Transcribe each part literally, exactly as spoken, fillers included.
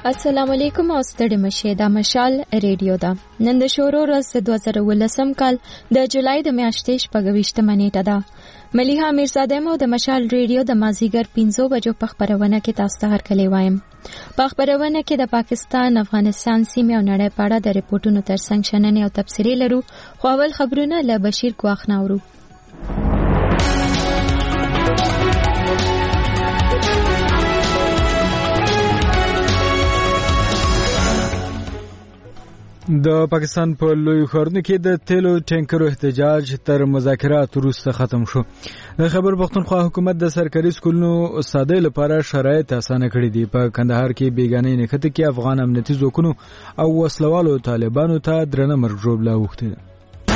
السلام علیکم او ستړي مشه دا مشال ریډیو دا نن د شورو ورځ دوه زره ولسم کال د جولای د میاشتې شپږویشتمه نیټه ده. ملیحه میرزاده مو د مشال ریډیو د مازیګر پنځو بجو په خبرونه کې تاسو ته هرکلی وایم. په خبرونه کې د پاکستان، افغانستان سیمې او نړۍ په اړه د ریپورتونو ترڅنګ شننې او تبصرې لرو. خو اول خبرونه له بشیر کوخ ناورو. د پاکستان په لوی ښارونو کې د تیلو ټینکرو احتجاج تر مذاکرات وروسته ختم شو. د خیبر پختونخوا حکومت د سرکاري سکولونو استادۍ لپاره شرایط اسانه کړي دي. په کندهار کې بیګانۍ نښتې کې افغان امنیتي ځواکونو او وسلوالو طالبانو ته درنه مرګ ژوبله اوښتې ده.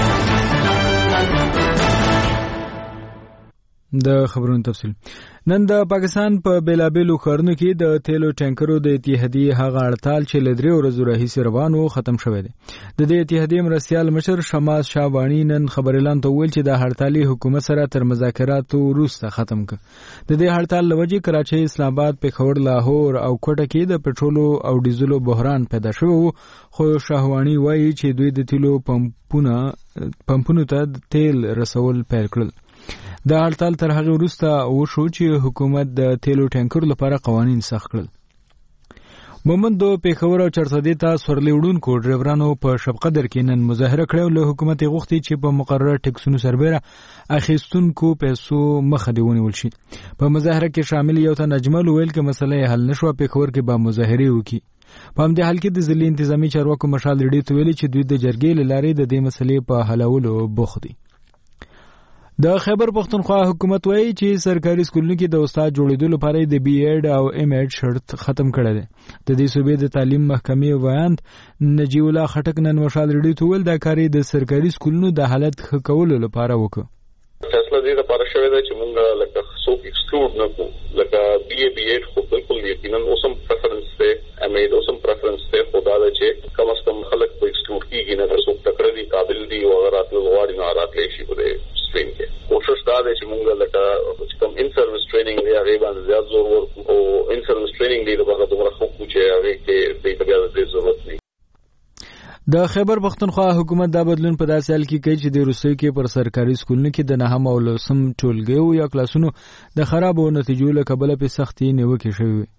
د خبرونو تفصیل. نن د پاکستان په بیلابیلو ښارونو کې د تیلو ټینکرو د اتحادیې هغه هړتال چې له درې ورځو راهیسې روان و ختم شوی دی. د دې اتحادیې مرستیال مشر شماس شاهواني نن خبريالانو ته وویل چې د هړتالي حکومت سره تر مذاکراتو وروسته ختم کړ. د دې هړتال له وجې کراچۍ، اسلام آباد، پېښور، لاهور او کوټه کې د پټرولو او ډیزلو بحران پیدا شوی و. خو شاهواني وایي چې دوی د تیلو پمپونه پمپونو ته تیل رسول پیل کړل. د هړتال تر هغه وروسته وشو چې حکومت د تیلو ټینکر لپاره قوانین سخت کړل. مومندو، پېښور او چرسدې ته سورلي وړونکو ډرایورانو په شبقدر کې نن مظاهره کړې. له حکومت غوښتي چې په مقرره ټکسونو سربېره اخیستونکو پیسو مخه دی ونیول شي. په مظاهره کې شامل یو تن اجمل ویل چې مسله حل نشوه، پېښور کې به مظاهره وکړي. په همدې حال کې د ضلعي انتظامی چارواکو مشال ریډي ته ویلي چې دوی د جرګې له لارې د دې مسلې په حلولو بوخت دي. د خیبر پختونخوا حکومت وایي چې سرکاري سکولونو کې د استاد جوړېدو لپاره د بي ایډ او ایم ایډ شرط ختم کړی دی. د دې صوبې د تعلیم محکمې ویاند نجیب الله خټک نن مشال ریډي ته ویل دا کار د سرکاري سکولونو د حالت ښه کولو لپاره وکړ. فیصله دې لپاره شوې ده چې موږ لکه څوک ایکسکلوډ نه کړو، لکه بي اے بي ایډ خو بالکل یقینا اوسم پریفرنس دی، ایم ایډ اوسم پریفرنس دی، خو دا ده چې کم از کم خلک په ایکسکلوډ کېږي نه، که څوک تکړه دي، قابل دي او هغه راتلل غواړي نو راتلی شي په دې سټریم کې. کوشش دا دی چې موږ لکه چې کوم ان سروس ټریننګ دی هغې باندې زیات زور ورکړو او ان سروس ټریننګ دی لپاره دومره ښه کړو چې هغې کې دې ته بیا د دې ضرورت نه. د خیبر پختونخوا حکومت دا بدلون په داسې حال کې کوي چې د روسیې کې پر سرکاري سکولونو کې د نهم او لسم ټولګیو یا کلاسونو د خرابو نتیجو له کبله په سختي نیوکې شوې وي.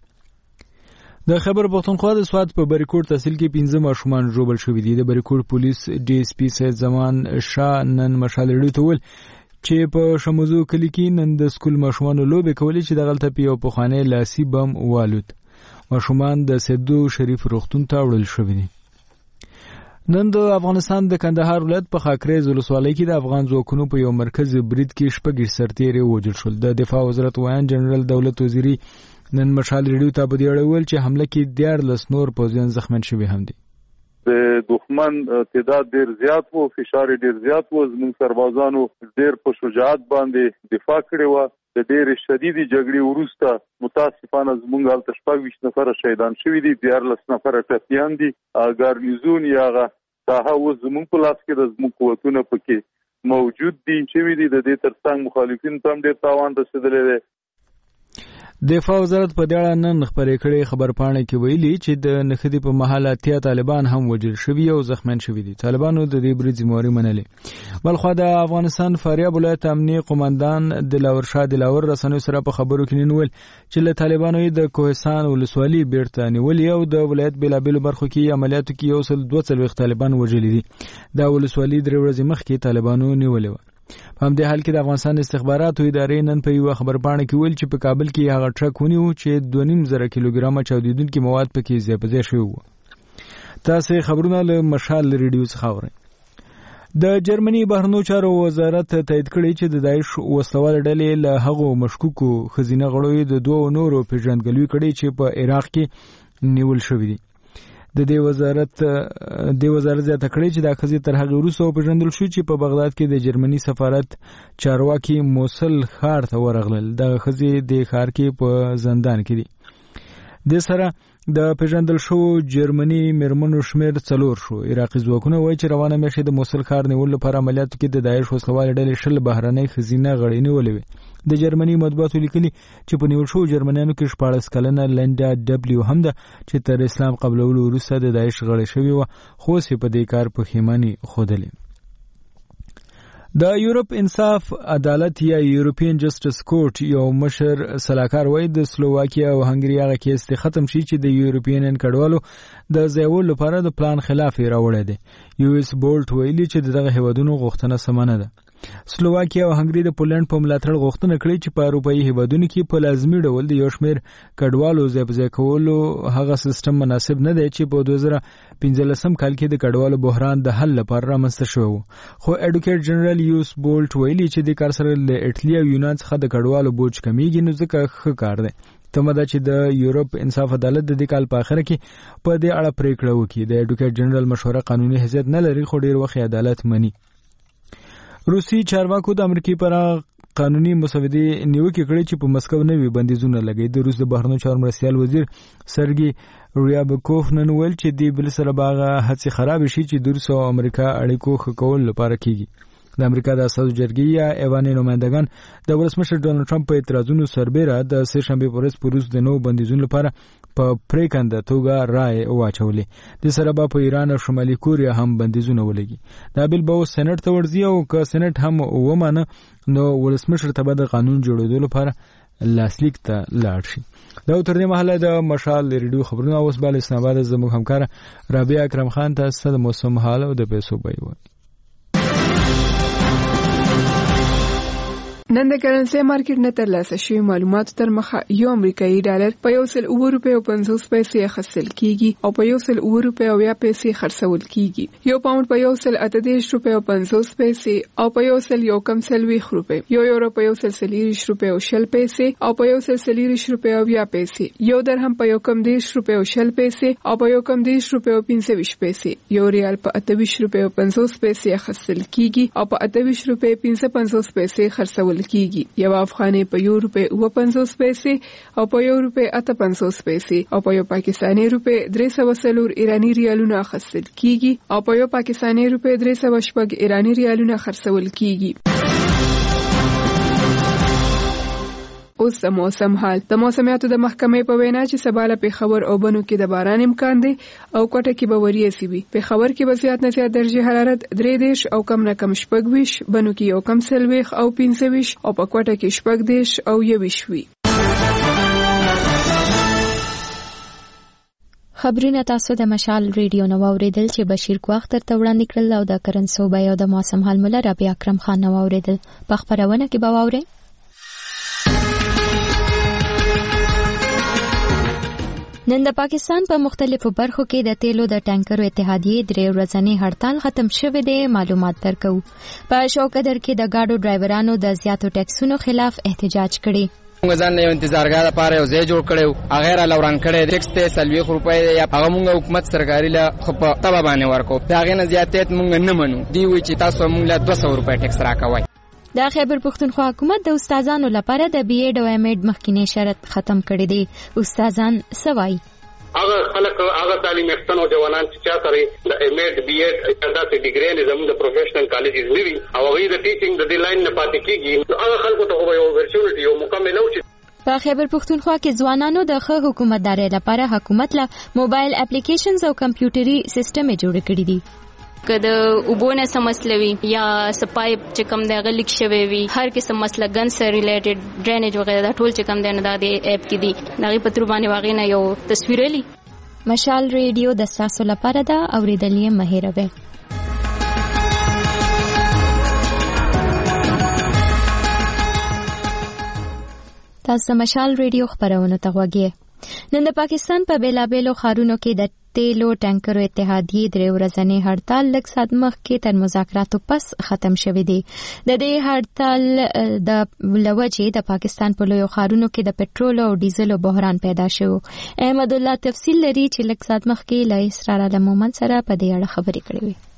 د خیبر پختونخوا د سوات په بریکوټ تحصیل کې پنځه ماشومان ژوبل شوي دي. د بریکوټ پولیس ډي اس پي سید زمان شاه نن مشال ریډي ته ویل چې په شموزو کلي کې نن د سکول ماشومانو لوبې کولې چې دغلته په یو پخوانی لاسي بم والوت. ماشومان د سیدو شریف روغتون ته وړل شوي دي. نن د افغانستان د کندهار ولایت په خاکریز ولسوالۍ کې د افغان ځواکونو په یو مرکز برید کې شپږ سرتیري وژل شول. د دفاع وزارت وایان جنرال دولت وزیری نن مشال ریډیو ته په دې اړه ویل چې حمله کې دیارلس نور پوځیان زخمین شوي هم دي. د دښمن تعداد ډیر زیات وو، فشار ډیر زیات وو. زموږ سربازانو ډیر په شجاعت باندې دفاع کړې وه. د ډېرې شدیدې جګړې وروسته متاسفانه زموږ هلته شپږ ویشت نفره شهیدان شوي دي، دیارلس نفره ټپیان دي. ګارنیزون یا هغه ساحه اوس زموږ په لاس کې ده، زموږ قوتونه پکې موجود دي شوي دي. د دې تر څنګ مخالفینو ته هم ډېر تاوان رسېدلی دی. دفاع وزارت په دې اړه نن خبرې کړې خبرپاڼه کې ویلي چې د نښتې په مهال اتیا طالبان هم وژل شوي او زخمیان شوي دي. طالبانو د دې برید ذمهواري منلې. بلخوا د افغانستان فاریاب ولایت امنیه قماندان دلاور شاه دلاور رسنیو سره په خبرو کې نن ویل چې له طالبانو د کوهستان ولسوالي بیرته نیولې او د ولایت بېلابېلو برخو کې عملیاتو کې یو سل دوه څلوېښت طالبان وژلي دي. دا ولسوالي درې ورځې مخکې طالبانو نیولې وه. په همدې حال کې د افغانستان استخباراتو ادارې نن په یوه خبرپاڼه کې ویل چې په کابل کې هغه ټرک ونیو چې دوه نیم زره کیلوګرامه چاودېدونکي مواد پکې ځای په ځای شوي وو. تاسې خبرونه له مشال ریډیو څخه اورئ. د جرمني بهرنیو چارو وزارت تایید کړی چې د داعش وسلواله ډلې له هغو مشکوکو ښځینه غړو د دوو نورو پیژندګلوي کړې چې په عراق کې نیول شوي دي. د دې وزارت د وزارت زیاته کړې چې دا ښځې تر هغې وروسته وپېژندل شو چې په بغداد کې د جرمني سفارت چارواکي موصل ښار ته ورغلل. دغه ښځې د ښار کې په زندان کې دي. د سره د پیژندل شوو جرمني میرمنو شمیر څلور شو. عراقي ځواکونه وایي چې روانه میاشت د موصل ښار نیولو لپاره عملیاتو کې د داعش وسلوالې ډلې شل بهرنۍ ښځینه غړي نیولې وې. د جرمني مطبوعاتو لیکلي چې په نیول شو جرمنیانو کې شپاړس کلنه لینډا ډبلیو هم ده چې تر اسلام قبلولو وروسته د داعش غړې شوې وه، خو اوس یې په دې کار پښیماني ښودلې. د یورپ انصاف عدالت یا یورپین جسټس کورټ یو مشر سلاکار وایي د سلوواکیا او هنګري هغه کیس ته ختم شي چې د یورپین کډوالو د ځایولو لپاره د پلان خلاف راوړی دی. یو اس بولټ ویلي چې دغه هیوادونو غوښتنه سمانه ده. سلوواکیا او هنګري د پولند په ملاتړ غوښتنه کړې چې په اروپایي هیوادونو کې په لازمي ډول د یو شمېر کډوالو ځای په ځای کولو هغه سیستم مناسب نه دی چې په دوه زره پنځلسم کال کې د کډوالو بحران د حل لپاره رامنځته شوی و. خو ایډوکیټ جنرال یوس بولټ ویلي چې د کار سره له ایټالیا او یونان څخه د کډوالو بوج کمیږي، نو ځکه ښه کار دی. تمه ده چې د یورپ انصاف عدالت د دې کال په اخر کې په دې اړه پریکړه وکړي. د ایډوکیټ جنرال مشوره قانوني حیثیت نه لري، خو ډیر وخت عدالت مني. روسي چارواکو د امریکای پر قانوني مسودې نیوکه کړې چې په مسکو نوي بندیزونه لګي. د روس د بهرنیو چارو مرستیال وزیر سرګي ریابکوف نن ویل چې دی بل سره باغه هڅې خراب شي چې د روس او امریکا اړیکو ښه کول لپاره کیږي. د امریکا د اساسو جرګې یا ایواني نمائندگان د ولسمشر ډونالد ټرمپ په اعتراضونو سربېره د سه شنبې پر ورځ په روس د نو بندیزونو لپاره په پریکنده توګه رائے واچولې. د سره به په ایران او شمالي کوریا هم بندیزونه ولګي. دا بل به سېنات ته ورځي او که سېنات هم ومانه نو ولسمشر ته به د قانون جوړېدو لپاره لاسلیک ته لاړ شي. دا تر دې مهاله د مشال ریډیو خبرونه اوس بل اسلام آباد زموږ همکار رابعه اکرم خان تاسو د موسم حال او د پیسو بیه. نن د کرنسي مارکیټ نه ترلاسه شوی معلوماتو تر مخه یو امریکایي ډالر په یو سل اوه روپۍ او پنځوس پیسې اخیستل کیږي او په یو سل اوه روپۍ او بیا پیسې خرڅول کیږي. یو پاوند په یو سل اته دېرش روپۍ او پنځوس پیسې او په یو سل یو کم څلوېښت روپۍ، یو یورو په یو سل څلېرویشت روپۍ او شل پیسې او په یو سل څلېرویشت روپۍ او بیا پیسې، یو درهم په یو کم دېرش روپۍ او شل پیسې او په یو کم دېرش روپۍ او پنځه ویشت پیسې، یو ریال په اته ویشت روپۍ او پنځوس پیسې اخیستل کیږي او په اته ویشت روپۍ پنځه پنځوس پیسې خرڅول کیږي. یو افغاني په یو روپۍ اوه پنځوس پیسې او په یو روپۍ اته پنځوس پیسې او په یو پاکستاني روپۍ درې سوه څلور ایراني ریالونه اخیستل کیږي او په یو پاکستاني روپۍ درې سوه شپږ ایراني ریالونه خرڅول کیږي. اوس د موسم حال. د موسمیاتو د محکمې په وینا چې سبا له پېښور او بنو کې د باران امکان دی او کوټه کې به وریځې وي. پېښور کې به زیات نه زیات درجه حرارت درې دېرش او کم نه کم شپږ ویشت، بنو کې یو کم څلوېښت او پنځه ویشت او په کوټه کې شپږ دېرش او یوویشت وي. خبرونه تاسو د مشال ریډیو نو اوریدل چې بشیر کو اختر ته وړاندې کړل او د کرنسو بیه او د موسم حال مولا ربیع اکرم خان نو اوریدل. په خبرونه کې به واورئ نن د پاکستان په مختلفو برخو کې د تیلو د ټانکرو اتحادیې درې ورځنی هړتال ختم شوی دی. معلومات درکو. په شوکدر کې د گاډو ډرایورانو د زیاتو ټیکسونو خلاف احتجاج کړي. موږ ځان یو انتظارګاه لپاره یو ځای جوړ کړو، هغه را لوران کړی ټیکس ته سلوي روپۍ یا هغه موږ حکومت سرکاري له خپ تبا باندې ورکو. دا غي نه زیاتې موږ نه منو. دی وی چې تاسو موږ له دوه سوه روپۍ ټیکس راکوي. د خیبر پښتونخوا حکومت د استادانو لپاره د بی ایډ او ایم ایډ مخکینی شرط ختم کړی دی. استادان سوای هغه خلک هغه تعلیم یافتو جوانان چې چا سره د ایم ایډ بی ایډ داسې ډیګری نه زموږ د پروفیشنل کالجز نیوي او هغه د ټیچینګ د دې لاین نه پاتې کیږي، هغه خلکو ته یو ورچونټي یو مکمل او چې په خیبر پښتونخوا کې ځوانانو د ښه حکومتدارۍ لپاره حکومت له موبایل اپلیکیشنز او کمپیوټري سیستم جوړ کړی دي. که د اوبونه سمسلوي یا سپایپ چې کم دی غلیک شوی وي، هر قسم مسله ګن سره ریلیټډ ډرینیج وغیرہ دا ټول چې کم دی نه د اپ کې دي دغه پتر باندې واغې نه یو تصویر لري. مشال ریډیو د تاسو لپاره دا اوریدلې مهیروي. تاسو مشال ریډیو خبرونه ته وګورئ. نن د پاکستان په بیلابېلو ښارونو کې د تیلو ټانکرو اتحادیې درې ورځنی هړتال لږ ساعت مخکې تر مذاکراتو پس ختم شوی دی. د دې هړتال د لوجې د پاکستان په لویو ښارونو کې د پټرول او ډیزلو بحران پیدا شو. احمد الله تفصیل لري چې لږ ساعت مخکې له اسرار علم مومن سره په دې اړه خبرې کړې وي.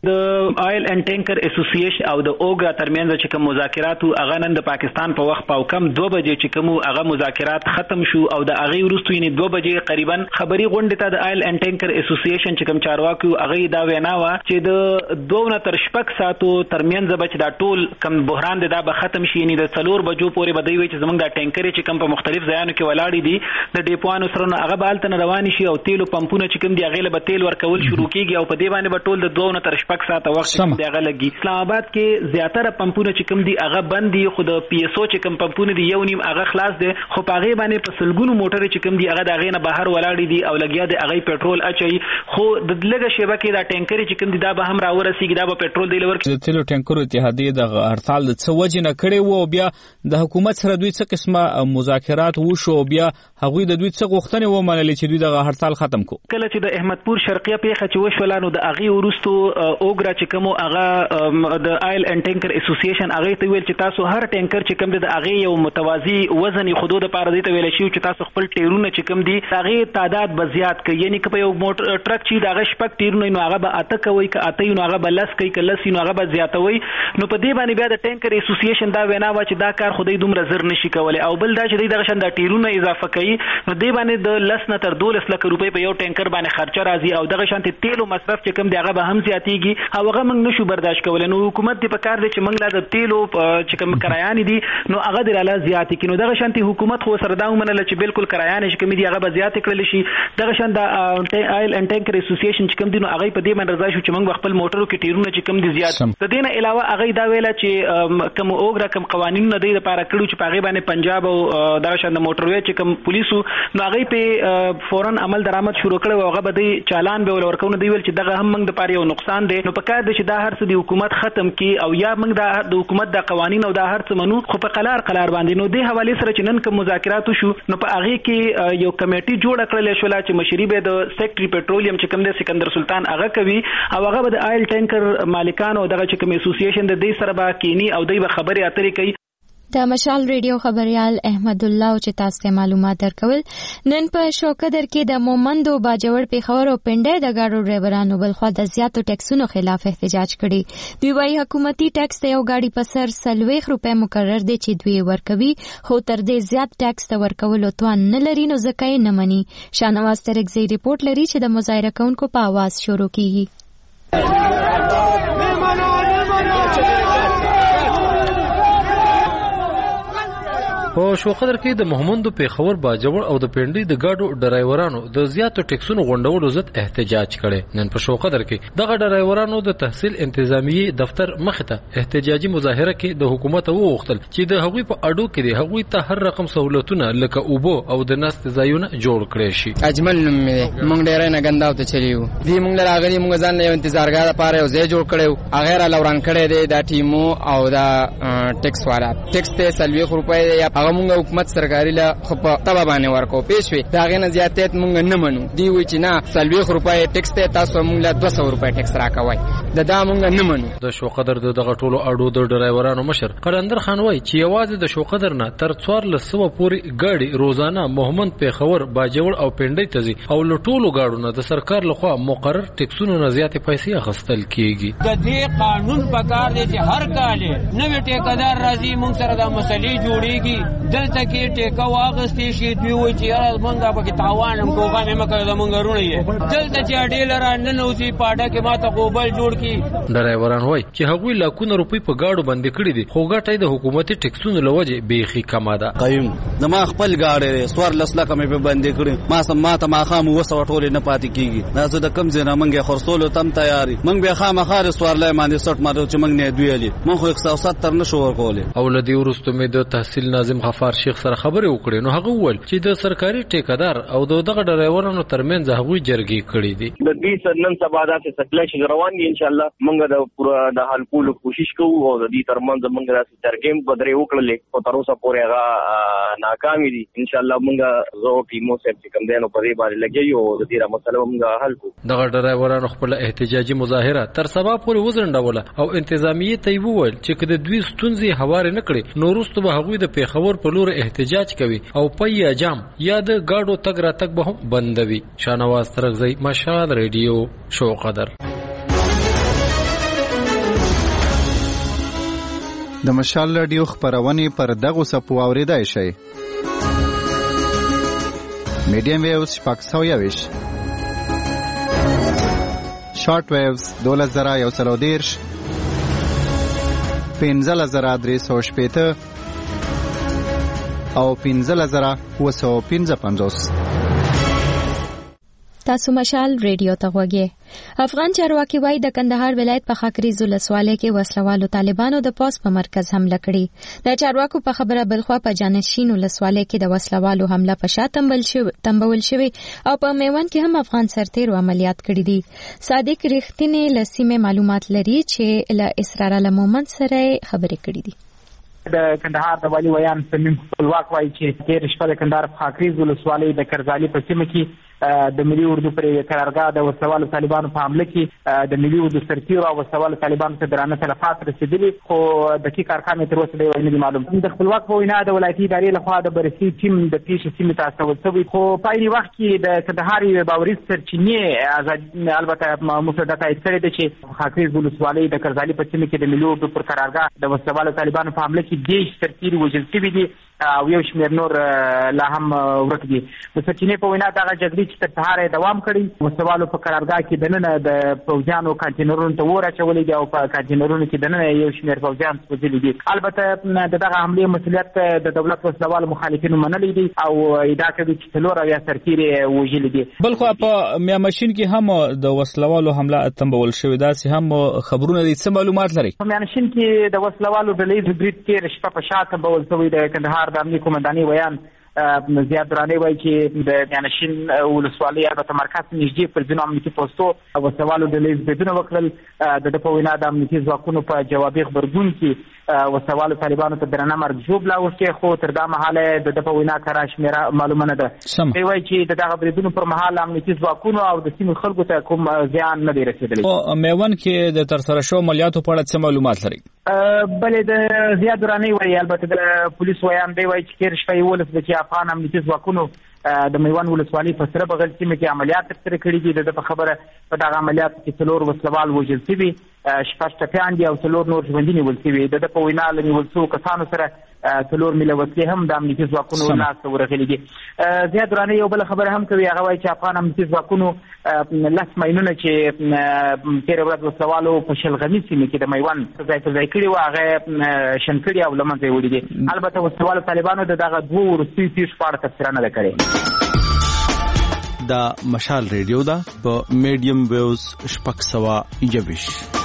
د آیل اینڈ ټینکر اسوسییشن او د اوګرا ترمنځ چې کوم مذاکرات هغه نن د پاکستان په وخت په کم دوه بجې چې کوم هغه مذاکرات ختم شو او د هغه وروسته یې دوه بجې تقریبا خبري غونډه ته د آیل اینڈ ټینکر اسوسییشن چې کوم چارواکي هغه دا وینا و چې د دوه تر شپږ ساعتو ترمنځ به دا ټول کم بحران دا به ختم شي نه د څلور بجو پورې بدوي وي چې زمونږ د ټینکر چې کوم په مختلف ځایونو کې ولاړ دي د ډیپوانو سره هغه بالته روان شي او تیلو پمپونه چې کوم دی هغه به تیل ورکول شروع کیږي او په دې باندې به ټول د دوه تر شپږ ساعته وخت دغه لګي. اسلام آباد کې زیاتره پمپونه چې کوم دي هغه بند دي خو د پی اس او چې کوم پمپونه دي یو نیم هغه خلاص دي خو په هغه باندې په سلګونو موټر چې کوم دي هغه دغه نه بهر ولاړ دي او لګیا دي هغه پېټرول اچي خو د لګه شبکې دا ټینکر چې کوم دي دا به هم راورسیږي دا به پېټرول دی لور د تیلو ټینکرو اتحادیه د هړتال د څوجې نه کړي وو بیا د حکومت سره دوی څه قسمه مذاکرات وشو بیا هغوی د دوی څه غوښتنې و منلې چې دوی د هړتال ختم کو. کله چې د احمدپور شرقیه پیښه چې وشولانو د هغه ورستو اوګرا چې کوم هغه د آیل اینڈ ټینکر اسوسییشن هغه ته ویل چې تاسو هر ټینکر چې کوم د هغه یو متوازی وزن خودو د پاره دی ته ویل شي چې تاسو خپل ټیرونه چې کوم دي هغه تعداد به زیات کړئ یعنی که په یو موټر ټرک چې دغه شپک ټیرونه نو هغه به اته کوي که اته نو هغه به لس کوي که لس نو هغه به زیاتوي نو په دې باندې بیا د ټینکر اسوسییشن دا وینا و چې دا کار خدای دومره زر نشي کولای او بل دا چې دغه شان د ټیرونه اضافه کوي نو دې باندې د لس نه تر دولس لک روپۍ په یو ټینکر باندې خرچه راځي او دغه شان تیلو مصرف چې کوم دی هغه به هم زیاتیږي او هغه موږ نشو برداشت کولای نو حکومت دې په کار دی چې موږ لا د تیلو چې کوم کرایان دي نو هغه د لاله زیات کینو دغه شانتي حکومت خو سره دا ومنل چې بالکل کرایان چې کوم دي هغه به زیات کړل شي دغه شان د آیل اینڈ ټینکر اسوسییشن چې کوم دي نو هغه په دې باندې رضا شو چې موږ خپل موټرو کې ټیرونه چې کوم دي زیات د دې نه علاوه هغه دا ویل چې کوم اوګرا کوم قوانين نه دی لپاره کړو چې په هغه باندې پنجاب او دغه شان د موټروي چې کوم پولیسو نو هغه په فورن عمل درآمد شروع کړو هغه به د چالان به ورکونه دی ویل چې دغه هم موږ د پاره یو نقصان دی نو په کار دی چې دا هر څه د حکومت ختم کی او یا موږ د حکومت د قوانين او د هر څه منو خو په قلار قلار باندې نو د حواله سره چې نن کوم مذاکرات شو نو په هغه کې یو کمیټي جوړ کړل شو چې مشري به د سیکریټری پټرولیم چې کوم د سکندر سلطان هغه کوي او هغه به د آیل ټینکر مالکانو دغه چې کوم اسوسییشن د دې سره به کینی او دوی به خبري اترې کوي. د مشال ریډیو خبريال احمد الله او چې تاسو ته معلومات درکول نن په شوکدر کې د مومندو باجوړ پیښور او پنډه د گاډو ډرایورانو بلخوا د زیاتو ټیکسونو خلاف احتجاج کړي دوی وايي حکومتي ټیکس ته یو گاډي په سر سلويخ روپے مقرر دي چې دوی ورکوي خو تر دې زیات ټیکس ته ورکول توان نه لري نو ځکه یې نه مني. شانواز ترکزی ریپورت لري چې د مظاهره کوونکو په आवाज شروع کیږي. په شوقدر کې د محمدو پیښور باجوړ او د پنډي د گاډو ډرایورانو د زیاتو ټیکسونو غونډولو ضد احتجاج کړي. نن په شوقدر کې دغه ډرایورانو د تحصیل انتظامیه دفتر مخته احتجاجي مظاهره کې د حکومت وغوښتل چې د هغوی په اډو کې د هغوی ته هر رقم سہولتونه لکه اوبو او د ناست ځایونه جوړ کړي شي. اجمل نوم مې مونږ ډېر نه غنداو ته چلیو دی مونږ راغلي مونږ ځان له انتظارګاه لپاره یو ځای جوړ کړو هغه را لوران کړي دی دا ټیمو او دا ټیکس والا ټیکس ته سلويخ روپۍ یا هغه مونږ حکومت سرکاري له خپ تبا باندې ورکو پېښوي دا غنه زیاتېت مونږ نه منو دی وی چې نه سلويخ روپۍ ټیکس ته تاسو مونږ له دوه سوه روپۍ ټیکس راکوي دا دا مونږ نه منو. د شوقدر دغه ټولو اډو د ډرایورانو مشر قلندر خان وای چې یوازې د شوقدر نه تر څوارلس سوه پورې ګاډي روزانه محمد پیښور باجوړ او پنډي ته ځي او له ټولو ګاډو نه د سرکار لخوا مقرر ټیکسونو نه زیاتې پیسې اخیستل کیږي. د دې قانون په کار دی چې هر کال نوې ټیکدار راځي مونږ سره د مسلې جوړيږي دلته کې ټیکا واغستې شي دوی وایي چې یاره مونږ په کې تاوان هم کوغه مې مکه د مونږ رونه یې دلته چې ډیلر نه نوځي پاډه کې ماته غوبل جوړ کی. ډرایوران وایي چې هغوی لاکونه روپۍ په گاډو باندې کړي دي خو ګټه د حکومتي ټیکسونو لوجه بیخي کمه ده. قیم د ما خپل گاډي سوار لسلکه مې په باندې کړي ما سم ماته ما خام وسو ټول نه پاتې کیږي دا زه د کم زنه مونږه خرصولو تم تیاری مونږ به خامخار سوار لای باندې سټ مارو چې مونږ نه دویلې مونږ خو یک سوه ستر نشو ورکولې. او لدی ورستو مې د تحصیل ناظم غفار شیخ سره خبرې وکړې نو هغه وویل چې د سرکاري ټیکدار او دغه ډرایورانو ترمنځ هغوی جرګې کړې دي. د دې سنن سبا داسې سکلیش روان دي ان شاء الله مونږ د پورا د حل کولو کوشش کوو او د دې ترمنځ مونږ داسې جرګې بدرې وکړلې او تر اوسه پورې هغه ناکامې دي. ان شاء الله مونږ زو ټیمو سره چې کوم دینو په دې باندې لګي او د دې مسله مونږ حل کوو. دغه ډرایورانو خپل احتجاجي مظاهره تر سبا پورې وزنډوله او انتظامیه ته وویل چې کله دوی ستونزې هوار نه کړي نو وروسته به هغوی د پیښور په لور احتجاج کوي او پي جام یا د گاډو تګ را تګ به هم بندوي. شانواز ترکزی مشال ریډیو شوقدر. د مشال رادیو خبرونه پر دغه سپو اوریدای شي. میډیم ویوز شپږ سوه یویش، شارټ ویوز دوله زره یو سل او دېرش، پنځله زره درې سوه شپېته او پنځله زره اووه سوه پنځه پنځوس. تاسو مشال ریډیو ته غوږی. افغان چارواکي وایي د کندهار ولایت په خاکریز ولسوالۍ کې وسلوالو طالبانو د پوس په مرکز حمله کړې. د چارواکو په خبره بلخوا په جانشین ولسوالۍ کې د وسلوالو حمله په شا تنبل شوی تنبول شوی او په میوند کې هم افغان سرتیرو عملیات کړي دي. صادق رښتینی لسیمه معلومات لري چې له اسرار المومن سره خبرې کړي دي. د کندهار د والي ویان سمیم خپلواک وایي چې تیر شپه د کندهار په خاکریز ولسوالۍ د کرزالي په سیمه کې د ملي اردو پر قرارګاه د وسلوالو طالبانو په حمله کې د ملي اردو سرتیرو او وسلوالو طالبانو ته درانه تلفات رسیدلي، خو دقیق ارقام تر اوسه نه دي معلوم. د خپلواک په وینا د ولایتي ادارې لخوا د بررسي ټیم د پیښې سیمې ته استول شوی، خو په عین وخت کې د کندهار باوري سرچینې البته مفرده تایید کړې ده چې خاکریز ولسوالۍ د کرزالي په سیمه کې د ملي اردو پر قرارګاه د وسلوالو طالبانو په حمله کې دیش سرتیري وژل شوي دي او یو شمېر نور لا هم ورک دي. د سرچینې په وینا دغه جګړې چې تر سهاره دوام کړی، وسلوالو په قرارګاه کې دننه د پوځیانو کانټینرونو ته اور اچولی دي او په کانټینرونو کې دننه یو شمېر پوځیان سوځلي دي. البته د دغه حملې مسؤلیت د دولت وسلوالو مخالفینو منلی دي او ادعا کوي چې څلور اویا سرتیري وژلي دي. بلخوا په میانشین کې هم د وسلوالو حمله تنبول شوې، داسې هم خبرونه دي. څه معلومات لري؟ په میانشین کې د وسلوالو ډلې برید تیر شپه په شا تنبول شوی د کندهار د امنیه قومندانۍ ویان زیاد درانه وایي چې د میانشین ولسوالۍ البته مرکز نږدې پر ځینو امنیتي پوستو وسلوالو ډلې بریدونه وکړل. د ده په وینا د امنیتي ځواکونو په جوابي غبرګون کې وسلوالو طالبانو ته درنه مرګ ژوبله وکړې، خو تر دا مهاله د ده په وینا کره شمېره معلومه نه ده. دی وایي چې د دغه بریدونو پر مهال امنیتي ځواکونو او د سیمې خلکو ته کوم زیان نه دی رسېدلی. میوند کې د ترسره شوو عملیاتو په اړه څه معلومات لري؟ بلې د زیاد درانه وایي البته د پولیس ویان دی وایي چې تېر شپه یولس بجې افغان امنیتي ځواکونو د میوند ولسوالۍ په سره بغل سیمه کې عملیات ترسره کړي دي. د په خبره په دغه عملیاتو کې څلور وسلوال وژل شوي، شپږ ټپیان دي او څلور نور ژوندي نیول شوي. د ده په وینا له نیول شوو کسانو سره څلور میله وسلې هم د امنیتي ځواکونو لاسته ورغلي دي. زیاد درانه یو بله خبره هم کوي، هغه وایي چې افغان امنیتي ځواکونو لس ماینونه چې تېره ورځ وسلوالو په شلغمي سیمې کې د میوند ځای په ځای کړي وو هغه شنډ کړي او له منځه یې وړي دي. البته وسلوالو طالبانو د دغه دوو وروستیو پیښو په اړه تبصره نه ده کړې. دا مشال ریډیو ده په میډیم ویوز شپږ سوه یویش.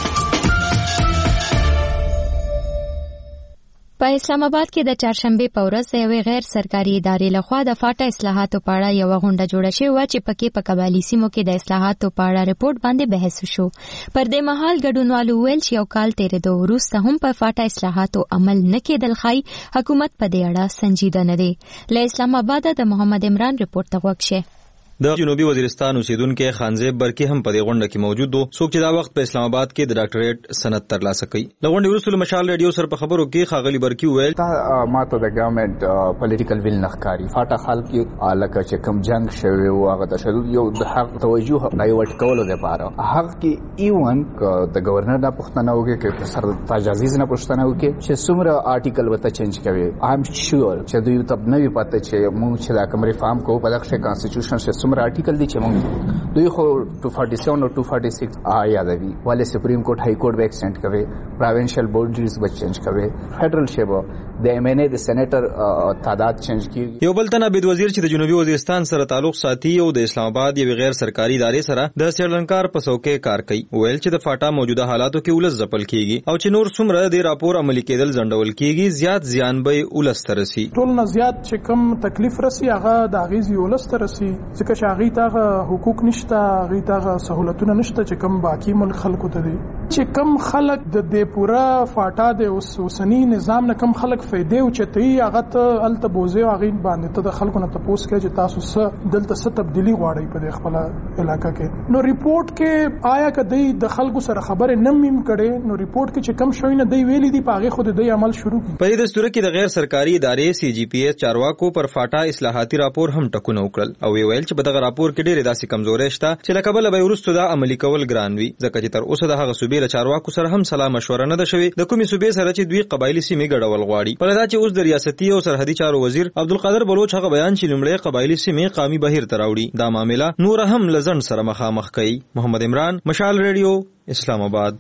په اسلام آباد کې د چهارشنبه په ورځ یوې غیر سرکاري ادارې لخوا د فاټا اصلاحاتو په اړه یو غونډه جوړه شوې و چې پکې په قبایلي سیمو کې د اصلاحاتو په اړه رپورټ باندې بحث وشو. پر دې مهال ګډونوالو ویل چې یو کال تیرېدو وروسته هم په فاټا اصلاحاتو عمل نه کېدل ښایي حکومت په دې اړه سنجیده نه دی. له اسلام آباد د محمد عمران رپورټ ته غوږ شئ. د جنوبي وزیرستان اوسیدونکو خانزیب برکی هم په دې غونډه کې موجود وو، څوک چې دا وخت په اسلام آباد کې د ډاکټریټ سند ترلاسه کړي. د غونډې وروسته مشال ریډیو سره په خبرو کې ښاغلي برکی وویل ماته د ګورنمنت پولیټیکل ویل نه ښکاري. فاټا خلک لکه چې کوم جنگ شوی و هغه تشدد یو د حق توجه ډایورټ کولو لپاره هغه کې ایون د گورنر نه پښتنه وکړي چې سر تاج عزیز نه پښتنه وکړي چې څومره آرټیکل وته چینج کوي. آی ام شور چې دوی ته نه وي پته چې موږ چې دا کوم ریفارم کوو په دغه کانسټیټیوشن چې څومره آرټیکل دي چې موږ دوی خو two forty-seven او two forty-six یادوي، ولې سپریم کورټ های کورټ به ایکسټینډ کوي، پروینشل باونډریز به چینج کوي، فدرل شیبه د ایم ان ای د سېنیټر تعداد چینج کیږي. یو بل تن عبد وزیر چې د جنوبي وزیرستان سره تعلق ساتي او د اسلام آباد یو غیر سرکاري ادارې سره د سیړلنکار په څوکۍ کار کوي، ویل چې د فاټا موجوده حالاتو کې ولس ځپل کیږي او چې نور څومره د راپور عملي کېدل ځنډول کیږي زیات زیان به ولس ته رسي. ټول نه زیات چې کم تکلیف رسي هغه د اغیز ولس ته رسي، ځکه چې هغه ته حقوق نشته، هغه ته سہولتونه نشته چې کم باقی ملک خلکو ته دي. چې کم خلک د دې پورا فاټا د اوسنی نظام نه کم خلک فائدې او چتي هغه ته الته بوزي هغه باندې ته د خلکو نه تاسو کې چې تاسو څه دلته څه تبدیلی غواړئ په خپل علاقې کې. نو ریپورت کې آیا کدی د خلکو سره خبره نم مم کړي، نو ریپورت کې چې کم شوی نه دی ویلي دی پاغه خود دی عمل شروع کړي. په دې دستور کې د غیر سرکاري ادارې سی جی پی ایس چارواکو پر فاټا اصلاحاتي راپور هم ټکونه وکړل او ویل چې په دغه راپور کې ډېر داسې کمزورۍ شته چې لکه بل به ورستو دا عملي کول ګران وي، ځکه چې تر اوسه د هغه صوبې صوبې له چارواکو سره هم سلا مشوره نه ده شوې د کومې صوبې سره چې دوی قبایلی سیمې ګډول غواړي. په دا چې اوس د ریاستي او سرحدي چارو وزیر عبدالقادر بلوچ هغه بیان چې لومړی قبایلی سیمې قامي بهیر ته راوړي دا معامله نور هم لزن سره مخامخ کوي. محمد عمران، مشال ریډیو، اسلام آباد.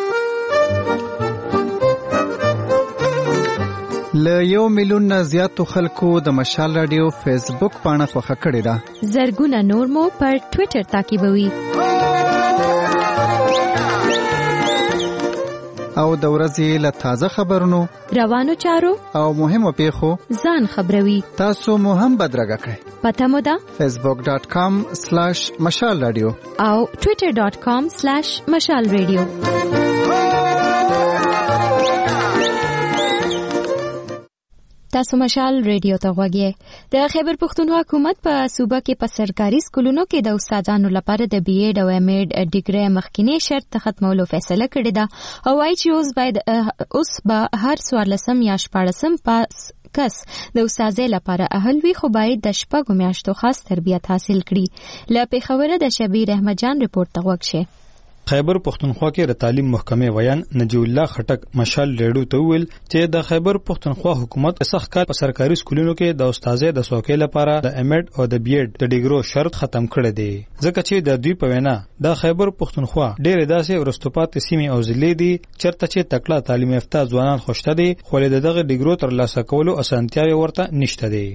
له یو میلیون نه زیاتو خلکو د مشال رادیو فیسبوک پاڼه خوښه کړې ده. زرګونه نور مو پر ټوئیټر تعقیبوي. او د ورځې له تازه خبرونو، روانو چارو او مهمو پیښو ځان خبروي. تاسو مو هم بدرګه کړئ. پته مو ده فیسبوک ډاٹ کام سلیش مشال رادیو او ټوئیټر ډاٹ کام سلیش مشال رادیو. تاسو مشال ریډیو ته غوږی. د خیبر پښتونخوا حکومت په صوبه کې په سرکاري سکولونو کې د استادانو لپاره د بي ایډ او ایم ایډ ډیګري مخکینی شرط ختمولو فیصله کړې ده او وايي چې اوس باید اوس به هر څوارلسم یا شپاړسم پاس کس د استادۍ لپاره اهل وي خو باید د شپږو میاشتو خاص تربیت حاصل کړي. له پیښوره د شبیر احمد جان رپورټ ته غوږ شئ. خیبر پښتونخوا کې د تعلیم محکمې ویان نجی الله خټک مشال ریډیو ته ویل چې د خیبر پښتونخوا حکومت سخت کار په سرکاري سکولونو کې د استادۍ د څوکۍ لپاره د ایم ایډ او د بي ایډ د ډیګرو شرط ختم کړی دی ځکه چې د دوی په وینا د خیبر پښتونخوا ډېر داسې ورستوپات سیمې او ضلعې دي چرته چې تکړه تعلیم یافته ځوانان خوشته دي خو له دغه ډیګرو ترلاسه کولو اسانتیاوې ورته نشته دي.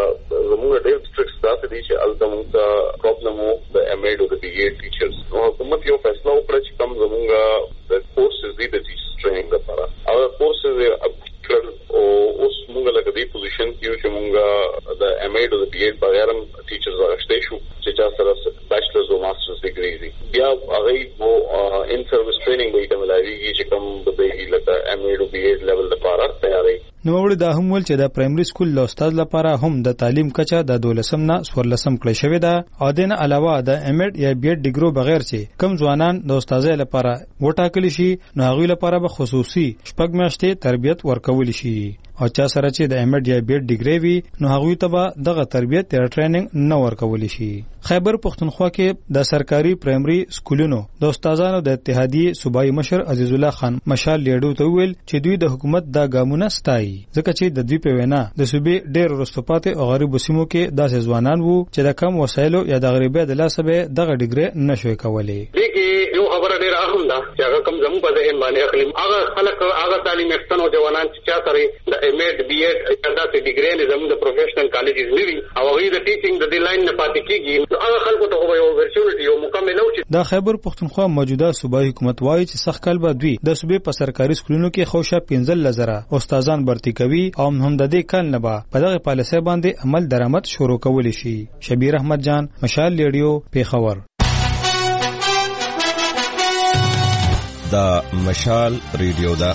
داسې دي چې الزمونږ پرابلم وو د ایم ایډ او د بي ایډ ټیچرز. نو حکومت یو فیصله وکړه چې کوم زمونږ د کورسز دي د ټیچرز ټریننګ لپاره هغه کورسز یې اپګریډ او اوس موږ لکه دې پوزیشن کې یو چې موږ د ایم ایډ او د بي ایډ بغیر هم ټیچرز راغشتې شو چې چا سره بیچلرز او ماسټرز ډیګري دي. بیا هغه وو ان سروس ټریننګ به یې ملایوي چې کوم د لکه ایم ایډ او بي ایډ لیول لپاره تیاری. نو وړي دا هم ول چې د پرایمري سکول له استاد لپاره هم د تعلیم کچه د دولسم نه څوارلسم کړی شوې ده او دین علاوه د ایم ایډ یا بي ایډ ډیګرو بغیر چې کم ځوانان د استادۍ لپاره وټاکل شي نو هغوی لپاره به خصوصي شپږ میاشتې تربیت ورکول شي او چا سره چې د ایم ایډ یا بي ایډ ډیګري وي نو هغوی ته به دغه تربیت یا ټریننګ نه ورکول شي. خیبر پښتونخوا کې د سرکاري پرایمري سکولونو د استادانو د اتحادیې صوبایي مشر عزیز الله خان مشال لیډو ته ویل چې دوی د حکومت د ګامونه ستایي ځکه چې د دوی په وینا د صوبې ډېر ورستوپات او غریبو سیمو کې داسې ځوانان وو چې د کم وسایلو یا د غریبۍ د لاسه به دغه ډیګري نشوي کولی. دغه یو خبره ډېره اهم ده چې هغه کم زموږ په ذهن باندې اخلي هغه خلک هغه تعلیم یافته نوجوانان چې چا سره د ایم ایډ بي ایډ داسې ډیګري نه زموږ د پروفیشنل کالجز نه وي او هغوی د ټیچینګ د دې لاین نه پاتې کېږي هغه خلکو ته یو ورچولیټي یو مکمل او چې د خیبر پښتونخوا موجوده صوبایي حکومت وایي چې سخت کال به دوی د صوبې په سرکاري سکولونو کې خوشا پنځل لزره استادان برتی کوي او هم د دې کال نه به په دغه پالیسۍ باندې عمل درآمد شروع کول شي. شبیر احمد جان، مشال ریډیو، پیښور. دا مشال ریډیو دا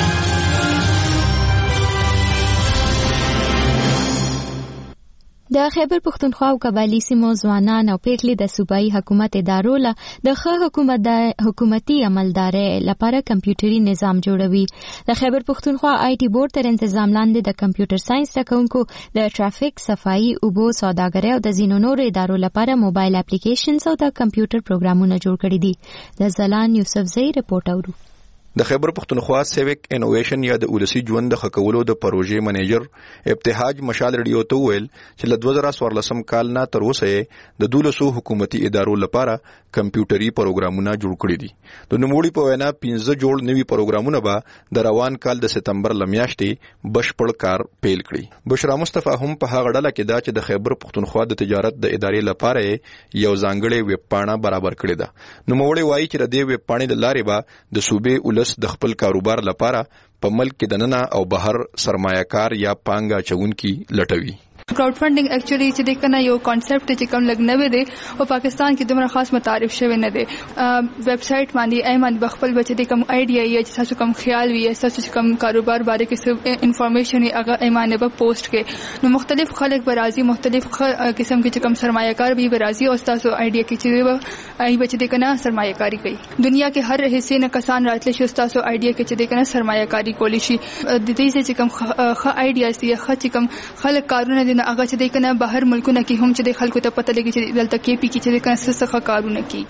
د خیبر پښتونخوا او قبایلی سیمو ځوانان او پیغلي د صوبایي حکومت ادارو له د ښه حکومت د حکومتي عملدارۍ لپاره کمپیوټري نظام جوړوي. د خیبر پښتونخوا آی ټي بورډ تر انتظام لاندې د کمپیوټر ساينس زدهکوونکو د ټرافیک، صفایي، اوبو، سوداګرۍ او د ځینو نورو ادارو لپاره موبایل اپلیکیشنز او د کمپیوټر پروګرامونه جوړ کړي دي. د زلان یوسفزئی رپورټ اورو. د خیبر پښتونخوا سیویک انوویشن یا د ولسی ژوند د خکولو د پروژې منیجر ابتهاج مشال ریډیو ته ویل چې له دوه زره څوارلسم کال نه تر اوسه د دولسو حکومتي ادارو لپاره کمپیوټري پروګرامونه جوړ کړي دي. د نوموړي په وینا پنځه جوړ نوي پروګرامونه به د روان کال د سپتمبر لمیاشتې بشپړ کار پیل کړي. بشرا مصطفی هم په هغه ډله کې دا چې د خیبر پښتونخوا د تجارت د ادارې لپاره یو ځانګړی ویب پاڼه برابر کړې ده. نوموړي وایي چې د دې ویب پاڼې د لارې به د صوبې ولس د خپل کاروبار لپاره په ملک کې د ننه او بهر سرمایه‌کار یا پانګه اچونکي لټوي. کراؤډ فنډینګ اکچولی چې د کنه یو کانسپټ چې کوم لګ نوې دی او پاکستان کې دومره خاص متعارف شوی نه دی. ویب سټ باندې ایمن بخپل بچ د کوم آیډیا یا چې تاسو کوم خیال وي تاسو کوم کاروبار باره کې څه انفارمیشن هغه ایمن به پوسټ کې نو مختلف خلک برازي مختلف قسم کې کوم سرمایه‌کار به برازي او تاسو آیډیا کې چې ای بچ د کنه سرمایه‌کاری کوي. دنیا کې هر حصے نه کسان راتلی شي تاسو آیډیا کې چې د کنه سرمایه‌کاری کولی شي. د دې چې کوم ښه آیډیاز دي ښه کوم خلک کارونه دي هغه چې د کنه بهر ملکونو کې هم چې د خلکو ته پته لګي چې دلته کې پی کې چې د کنه څه څه کارونه کیږي.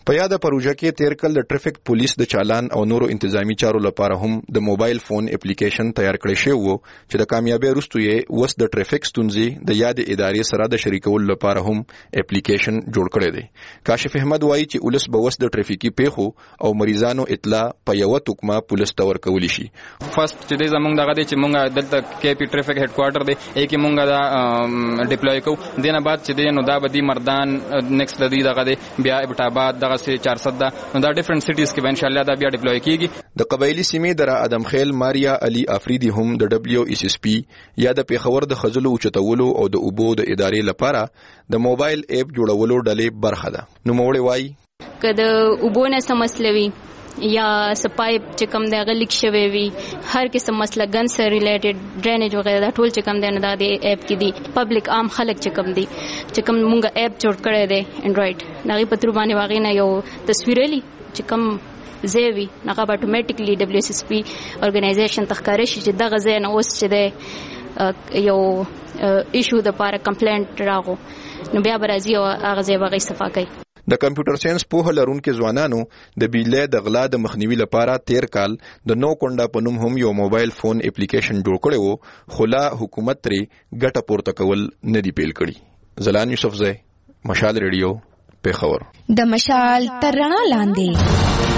په یاده پروژه کې تیر کال د ټریفیک پولیس د چالان او نورو انتظامی چارو لپاره هم د موبایل فون اپلیکیشن تیار کړی شوی وو چې د کامیابی وروسته یې وس د ټریفیک ستونزې د یاد ادارې سره د شریکولو لپاره هم اپلیکیشن جوړ کړی دی. کاشف احمد وایي چې ولس به وس د ټریفیکي پیښو او مریضانو اطلاع په یو توکمه پولیس ته ورکولی شي. فرست چې د زمونږ دغه دی چې مونږ دلته کې پی ټریفیک هډ کوارټر دی ای کې مونږ دا ډیپلوي کوو. دینه بعد چې دی نو دا به دی مردان نیکسټ د دې دغه دی بیا ابټاباد دغه سي چار سو دا نو دا ډیفرنٹ سټیز کې ان شاء الله دا بیا ډیپلوي کیږي. د قبایلی سیمې در ادم خیل ماریا علي افریدي هم د دبليو اس اس پی یا د پیښور د خزلو اوچتولو او د اوبو د ادارې لپاره د موبایل اپ جوړولو ډلې برخه ده. نو موړې وای کله اوبو نه سمسلوي یا سپایپ چې کوم دی غلیک شوی وي هر قسم مسله ګن سره ریلیټډ ډرینیج وغیرہ دا ټول چې کوم دی نه د اپ کې دی پبلک عام خلک چې کوم دی چې کوم مونږه اپ جوړ کړی دی انډرایډ دغه په تر باندې واغې نه یو تصویر لري چې کوم زیوی هغه اتوماتیکلی دبليو اس اس پی اورګنایزیشن تخکارش چې دغه ځای نه اوس چې دی یو ایشو د پاره کمپلینټ راغو نو بیا برازي او هغه ځای واغې صفا کوي. د کمپیوټر ساينس په لرونکو ځوانانو د بیلې د غلا د مخنیوي لپاره تیر کال د نو کونډه په نوم هم یو موبایل فون اپلیکیشن جوړ کړی وو خو لا حکومت ترې ګټه پورته کول نه دی پیل کړی. زلان یوسف زئی مشال ریډیو پیښور. د مشال تر رڼا لاندې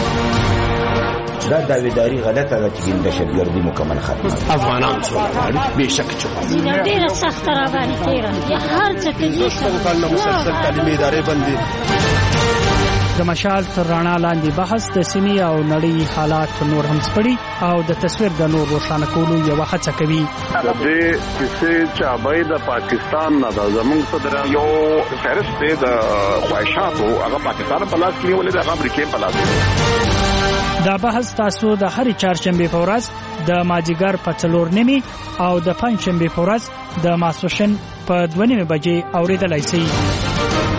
دا داویداری غلطه ده چې د شګردي مکمل ختمه افغانان څو به شک چوکا ډیره سخت را باندې تیرا هر څه کې څو کال نو مسلسل تعلیمي ادارې باندې د مشال تر رڼا لاندې بحث د سیمې او نړۍ حالات نور هم سپړي او د تصویر د نور روښانه کولو یو هڅه کوي. د دې چې چابای د پاکستان نه د زمونږ صدر یو فهرست دی د خواهشاتو هغه پاکستان په لاس کې ولې د امریکای په لاس کې. دا بحث تاسو د هرې چهارشنبه په ورځ د ماجیګر په څلور نیمې او د پنځشنبه په ورځ د ماسوشن په دوه نیمې بجې اوریدلای شئ.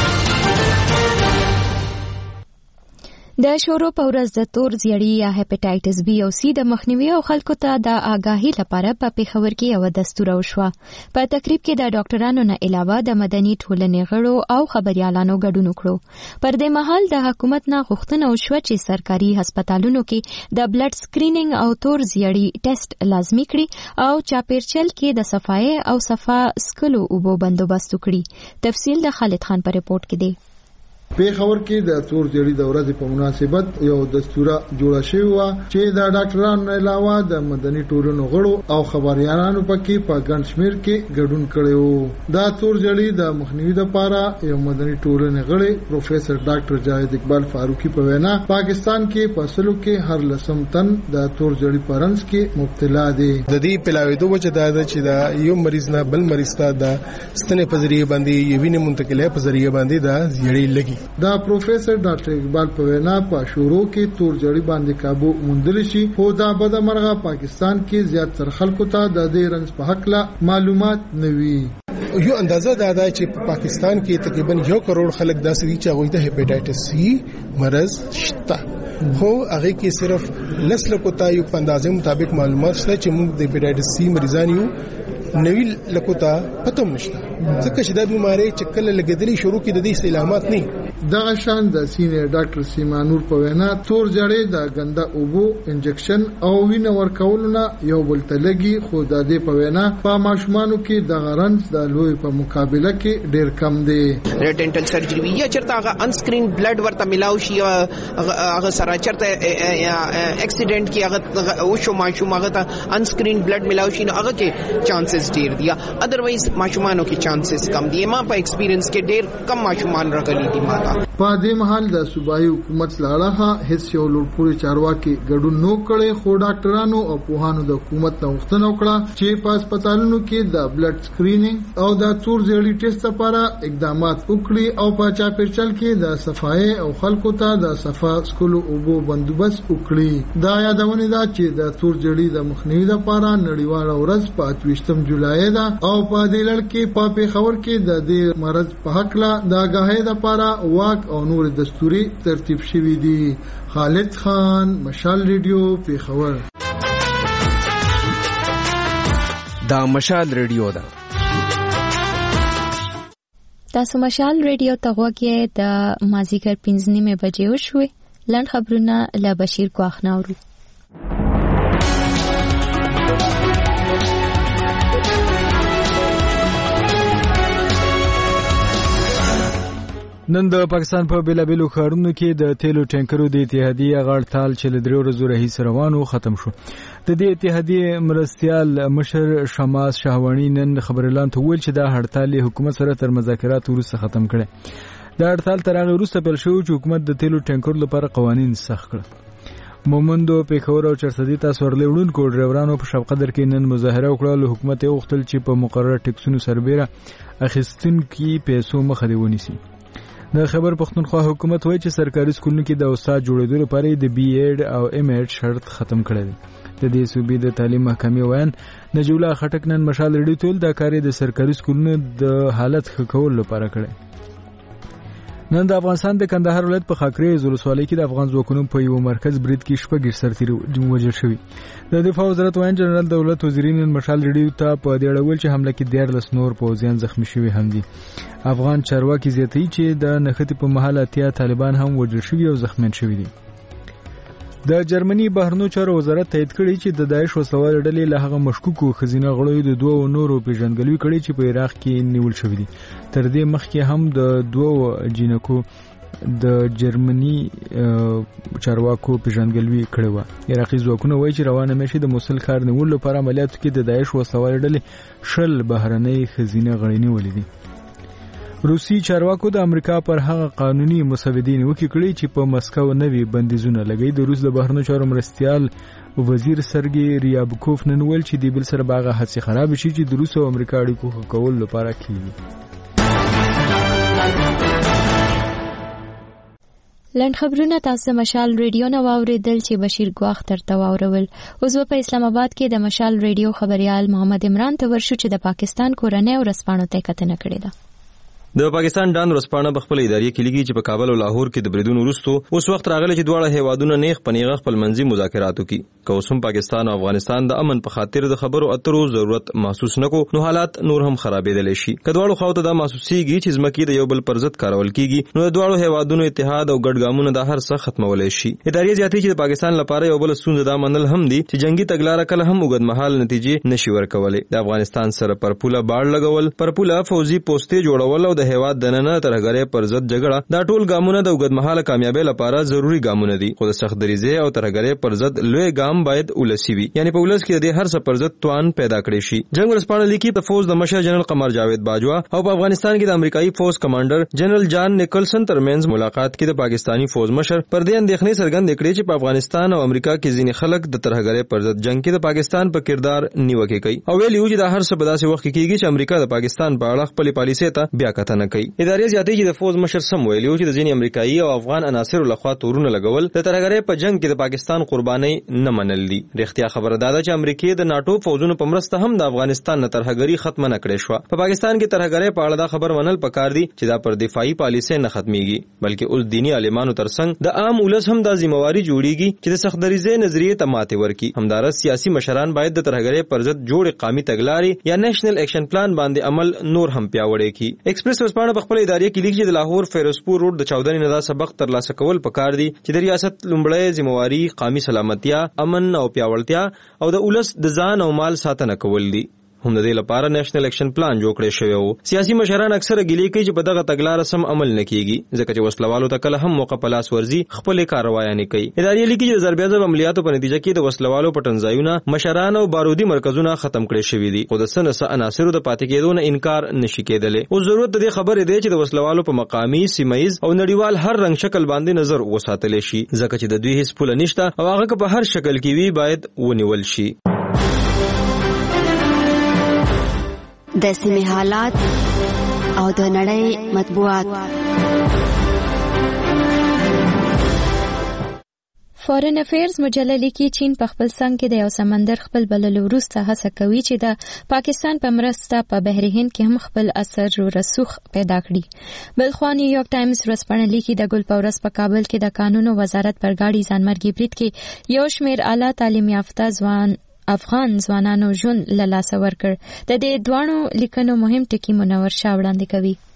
د شورو په ورځ د تور زیړی یا هپاتایټس بی او سی د مخنیوي او خلکو ته د آگاهی لپاره په پیښور کې یو دستور وشو. په تقریب کې د ډاکټرانو نه علاوه د مدني ټولنې غړو او خبريالانو ګډون وکړو. پر دې مهال د حکومت نه غوښتنه وشوه چې سرکاري هسپتالونو کې د بلډ سکرینینګ او تور زیړی ټیسټ لازمي کړي او چاپیرچل کې د صفای او صفا سکلو اوبو بندوبست وکړي. تفصیل د خالد خان په ریپورت کې دی. پیښور کې د تور زیړی د ورځې په مناسبت یو دستور جوړ شوی و چې د ډاکټرانو علاوه د مدني ټولنو غړو او خبريالانو پکې په ګڼ شمېر کې ګډون کړي. دا تور زیړی د مخنیوي لپاره یو مدني ټولنې غړي پروفیسور ډاکټر جاوید اقبال فاروقي په وینا پاکستان کې فصلو کې هر لسم تن د تور زیړی پرنس کې مبتلا دي. د دې پلاویدو وجه دا ده چې دا یو مریض نه بل مریض ته د ستنې په ذریعہ باندې یو وینې منتقله په ذریعہ باندې دا زیړی لګي. دا پروفیسور ډاکټر اقبال په وینا په شورو کې تور زیړی باندې قابو موندل شي خو دا بده مرغه پاکستان کې زیات تر خلکو ته د دې رنځ په حق لا معلومات نه وي. یو اندازه دا ده چې په پاکستان کې تقریبا یو کروڑ خلک داسې دي چې هغه د هپاتایټس سی مرض شته خو هغه کې صرف نسل کو ته یو اندازې مطابق معلومات شته چې موږ د هپاتایټس سی مریضان یو نوی لکوتا پتم نشته ځکه چې د بیماری چې کله لګیدلی شروع کې د دې علامات نه. دغه شان د سینیر ډاکټر سیما نور په وینا تور زیړی د ګنده اوبو انجکشن او وینه ورکولونه یو بل ته لګي خو د دې په وینا په ماشومانو کې د غرنځ د لوی په مقابله کې ډیر کم دی. ډینټل سرجری وی یا چرته هغه ان سکرین بلډ ورته ملاوي شي هغه سره چرته اکسیډنٹ کې هغه او شو ماشوم هغه ته ان سکرین بلډ ملاوي شي نو هغه کې چانسز ډیر دي. ادروایز ماشومانو کې چانسز کم دي. ما په ایکسپیرینس کې ډیر کم ماشومان راغلي دي. ما په دې محل د صوبایي حکومت لاړه هیڅ یو لوړپوړي چارواکي ګډون نو کړي خو ډاکټرانو او پوهانو د حکومت نه غوښتنه وکړه چې په هسپتالونو کې د بلډ سکرینینګ او د تور زیړی ټیسټ لپاره اقدامات وکړي او په چاپیرچل کې د صفای او خلکو ته د صفا سکلو اوبو بندوبست وکړي. دا یادونه ده چې د تور زیړی د مخنیوي لپاره نړیواله ورځ په اتویشتم جولای ده او په دې لړ کې په پیښور کې د دې مرض په حق لا د آگاهۍ لپاره واک او نور دستوري ترتیب شوی دی. خالد خان مشال ریډیو پیښور. دا مشال ریډیو ده. تاسو مشال ریډیو ته غوږی د مازیګر پنځه نیمې بجې وشوې. لنډ خبرونه له بشیر ګواخ ناورو. نن د پاکستان په بیلابیلو ښارونو کې د تیلو ټانکرو د اتحادیې غړتال چې له درې ورځو راهیسې روانو ختم شو. د دې اتحادیې مرستیال مشر شماس شاهوانی نن خبريالانو ته ویل چې دا هړتال حکومت سره تر مذاکرات وروسته ختم کړي. دا هړتال تر هغه وروسته پیل شو چې حکومت د تیلو ټانکرو لپاره قوانین سخت کړل. مومندو پیښور او چرسدي تاسو ورلې وړونکو ډرایورانو په شپقدر کې نن مظاهره وکړه. حکومت یې وغوښتل چې په مقرره ټیکسونو سربېره اخیستونکي پیسو مخه دی ونیسي. د خبر پښتونخوا حکومت وایي چې سرکاري سکولونو کې د استاد جوړېدو لپاره د بي ایډ او ایم ایډ شرط ختم کړی دی. د دې صوبې د تعلیم محکمې ویان نجولا خټک نن مشال ریډیو ټول د کاري د سرکاري سکولونو د حالت ښه کولو لپاره کړی. نن د افغانستان د کندهار ولایت په خاکریز ولسوالۍ کې د افغان ځواکونو په یو مرکز برید کې شپږ سرتیري وژل شوي. د دفاع وزارت وایي جنرال دولت وزیرین نن مشال ریډیو ته په دې اړه ویل چې حمله کې دیارلس نور پوځیان زخمی شوي هم دي. افغان چارواکي زیاتوي چې د نښتې په مهال اتیا طالبان هم وژل شوي او زخمیان شوي دي. د جرمني بهرنیو چارو وزارت تایید کړی چې د داعش وسلوال ډلې له هغه مشکوکو ښځینه غړیو د دوو نورو پیژندګلوي کړې چې په عراق کې نیول شوي دي. تر دې مخکې هم د دوو جینکو د جرمني چارواکو پیژندګلوي کړې وه. عراقي ځواکونه وایي چې روانه میاشت د موصل ښار نیولو لپاره عملیاتو کې د داعش وسلوال ډلې شل بهرنۍ ښځینه غړي نیولې دي. روسي چارواکو د امریکا پر هغه قانوني مسودې نیوکې کړې چې په مسکو نوي بندیزونه لګوي. د روس د بهرنیو چارو مرستیال وزیر سرګي ریابکوف نن ویل چې د بل سره باغه هڅې خراب شي چې د روس او امریکا اړیکو ښه کولو لپاره کیږي. لنډ خبرونه تاسو مشال ریډیو نو واوریدل چې بشیر ګواخ ترته واورول. اوس په اسلام آباد کې د مشال ریډیو خبريال محمد عمران ته ورشو چې د پاکستان کورنۍ او رسپانو ته کتنه کړې ده. د پاکستان ډان ورسپانه په خپل ادارې کې لګي چې په کابل او لاهور کې د بریدونو وروسته اوس وخت راغلی چې دواړه هیوادونه نیغ پنیغه خپل منځي مذاکرات وکړي. که اوس هم پاکستان او افغانستان د امن په خاطر د خبرو اترو ضرورت محسوس نکو نو حالات نور هم خرابېدلی شي. که دواړو خواو ته دا محسوسېږي چې ځمکې د یو بل پر ضد کارول کیږي نو د دواړو هیوادونو اتحاد او ګډ ګامونه د هر څه ختمولی شي. ادارې زیاتوي چې د پاکستان لپاره یو بل ستونزه دا منل هم دي چې جنگي تګلاره کله هم اوږدمهال نتیجې نشي ورکولی. د افغانستان سره پر پوله باړ لګول، پر پوله فوزي پوستې جوړول او د هیواد دننه ترهګرۍ پر ضد جګړه دا ټول ګامونه د اوږدمهاله کامیابۍ لپاره ضروری ګامونه دي. خو د سخت دریځۍ او ترهګرۍ پر ضد لوی ګام باید ولسي وي، یعنی په ولس کې د هر څه پر ضد توان پیدا کړي شي. جنگ ورسپانه لیکي په فوز د مشر جنرال قمر جاوید باجوا او په افغانستان کې د امریکایي فوز کمانډر جنرال جان نیکلسن ترمنځ ملاقات کې د پاکستانی فوز مشر پر دې اندېښنې څرګندې کړې چې په افغانستان او امریکا کې ځینې خلک د ترهګرۍ پر ضد جنگ کې د پاکستان په کردار نیوکه کوي او ویلي چې دا هر څه په داسې وخت کې کیږي چې امریکا د پاکستان په اړه خپل پالیسۍ ته بیا کتنه کوي. ادارې زیاتې چې د فوز مشر سم ویلي چې د ځینې امریکایي او افغان عناصرو لخوا تورونه لګول د ترهګرۍ په جنگ کې د پاکستان قرباني نه منل دي. رښتیا خبره ده چې امریکای د ناتو فوجونو په مرسته هم د افغانستان نه ترهګري ختم نه کړې شو. په پاکستان کې ترهګرۍ په اړه دا خبر منل پکار دي چې دا پر دفاعي پالیسۍ نه ختميږي بلکې اوس دینی عالمانو ترڅنګ د عام ولس هم د ذمہواری جوړیږي چې د سخت دریځۍ نظریې ته ماته ورکړي. همدارس سیاسي مشران باید د ترهګرۍ پر ضد جوړ قومي تګلارې یا نېشنل اکشن پلان باندې عمل نور هم پیاوړی کړي. ایکسپریس ورسپانه په خپل ادارې کې لیکي چې د لاهور فیروزپور روډ د چودنې نه دا سبق ترلاسه کول پکار دي چې د ریاست لومړی ذمہواری قومي سلامتیا، امن او پیاوړتیا او د ولس د ځان او مال ساتنه کول دي. هم د دې لپاره نېشنل اکشن پلان جوړ کړی شوی وو. سیاسي مشران اکثره ګیلې کوي چې په دغه تګلارې سم عمل نه کیږي ځکه چې وسلوالو ته کله هم موقع په لاس ورځي خپل کاروایی نه کوي. ادارې لیکي چې د ضربیازب عملیاتو په نتیجه کې د وسلوالو پټنځایونه، مشران او بارودي مرکزونه ختم کړي شوي دي خو د سنس عناصرو د پاتې کېدو نه انکار نشي کېدلی. اوس ضرورت د دې خبرې دی چې د وسلوالو په مقامي، سیمایز او نړیوال هر رنګ شکل باندې نظر وساتل شي ځکه چې د دوی هیڅ پوله نشته او هغه په هر شکل کې وي باید ونیول شي. د سیمې حالات او د نړۍ مطبوعات. فارن افیرز مجله لیکي چین په خپل څنګ کې د یو سمندر خپل بللو وروسته هڅه کوي چې د پاکستان په مرسته په بحر هند کې هم خپل اثر و رسوخ پیدا کړي. بلخوا نیویارک ټایمز ورځپاڼه لیکي د ګل په ورځ په کابل کې د قانونو وزارت پر ګاډي ځانمرګي برید کې یو شمېر اعلی تعلیم یافته ځوان افغان ځوانانو ژوند له لاسه ورکړ. د دې دوانو لیکنو مهم ټکي منور شاه وړاندې کوي.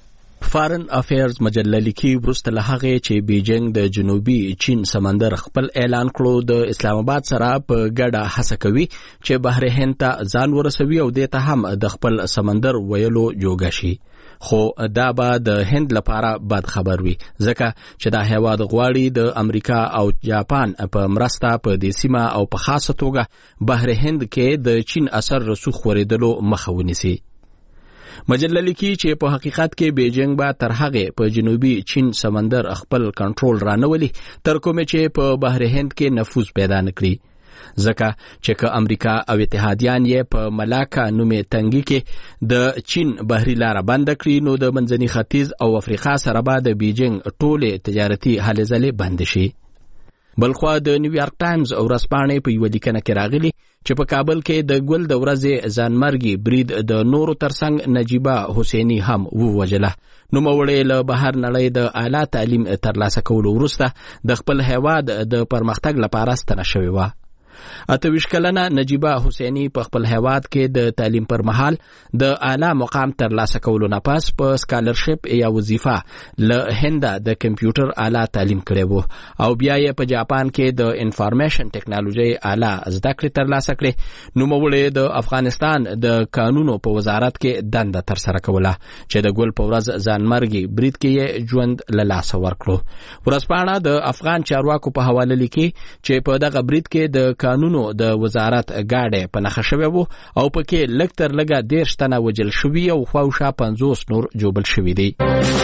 فارن افیرز مجله لیکي وروسته له هغې چې بیجینګ د جنوبي چین سمندر خپل اعلان کړو د اسلام آباد سره په ګډه هڅه کوي چې بحر هند ته ځان ورسوي او دې ته هم د خپل سمندر ویلو جوګه شي. خو دا به د هند لپاره بد خبر وي ځکه چې دا هیواد غواړي د امریکا او جاپان په مرسته په دې سیمه او په خاصه توګه بحر هند کې د چین اثر رسوخ ورېدلو مخه ونیسي. مجله لیکي چې په حقیقت کې بیجینګ به تر هغې په جنوبي چین سمندر خپل کنټرول رانولي تر کومې چې په بحر هند کې نفوذ پیدا نکړي ځکه چې که امریکا او اتحادیان یې په ملاکا نومې تنګي کې د چین بحري لاره بنده کړي نو د منځني ختیځ او افریقا سره به د بیجینګ ټولې تجارتي هلې ځلې بند شي. بلخوا د نیویارک ټایمز او ورځپاڼې په یوه لیکنه کې راغلي چې په کابل کې د ګل د ورځې ځانمرګي برید د نورو ترڅنګ نجیبه حسیني هم ووجله. نوموړې له بهر نړۍ د اعلی تعلیم ترلاسه کولو وروسته د خپل هیواد د پرمختګ لپاره ستنه شوې وه. اته ویشت کلنه نجیبه حسیني په خپل هیواد کې د تعلیم پر مهال د اعلی مقام ترلاسه کولو نه پس په سکالرشپ یا وظیفه له هند د کمپیوټر اعلی تعلیم کړی وو او بیا یې په جاپان کې د انفارمیشن ټیکنالوژي اعلی زده کړې ترلاسه کړې. نوموړې د افغانستان د قانونو په وزارت کې دنده ترسره کوله چې د ګل په ورځ ځانمرګي برید کې یې ژوند له لاسه ورکړو. ورځپاڼه د افغان چارواکو په حواله لیکي چې په دغه برید کې د قانونو د وزارت گاډه په نخښه شوی وو او پکې لږ تر لږه دېرش تنه وجل شوي او خواوشا پنځوس نور جوبل شوي دي.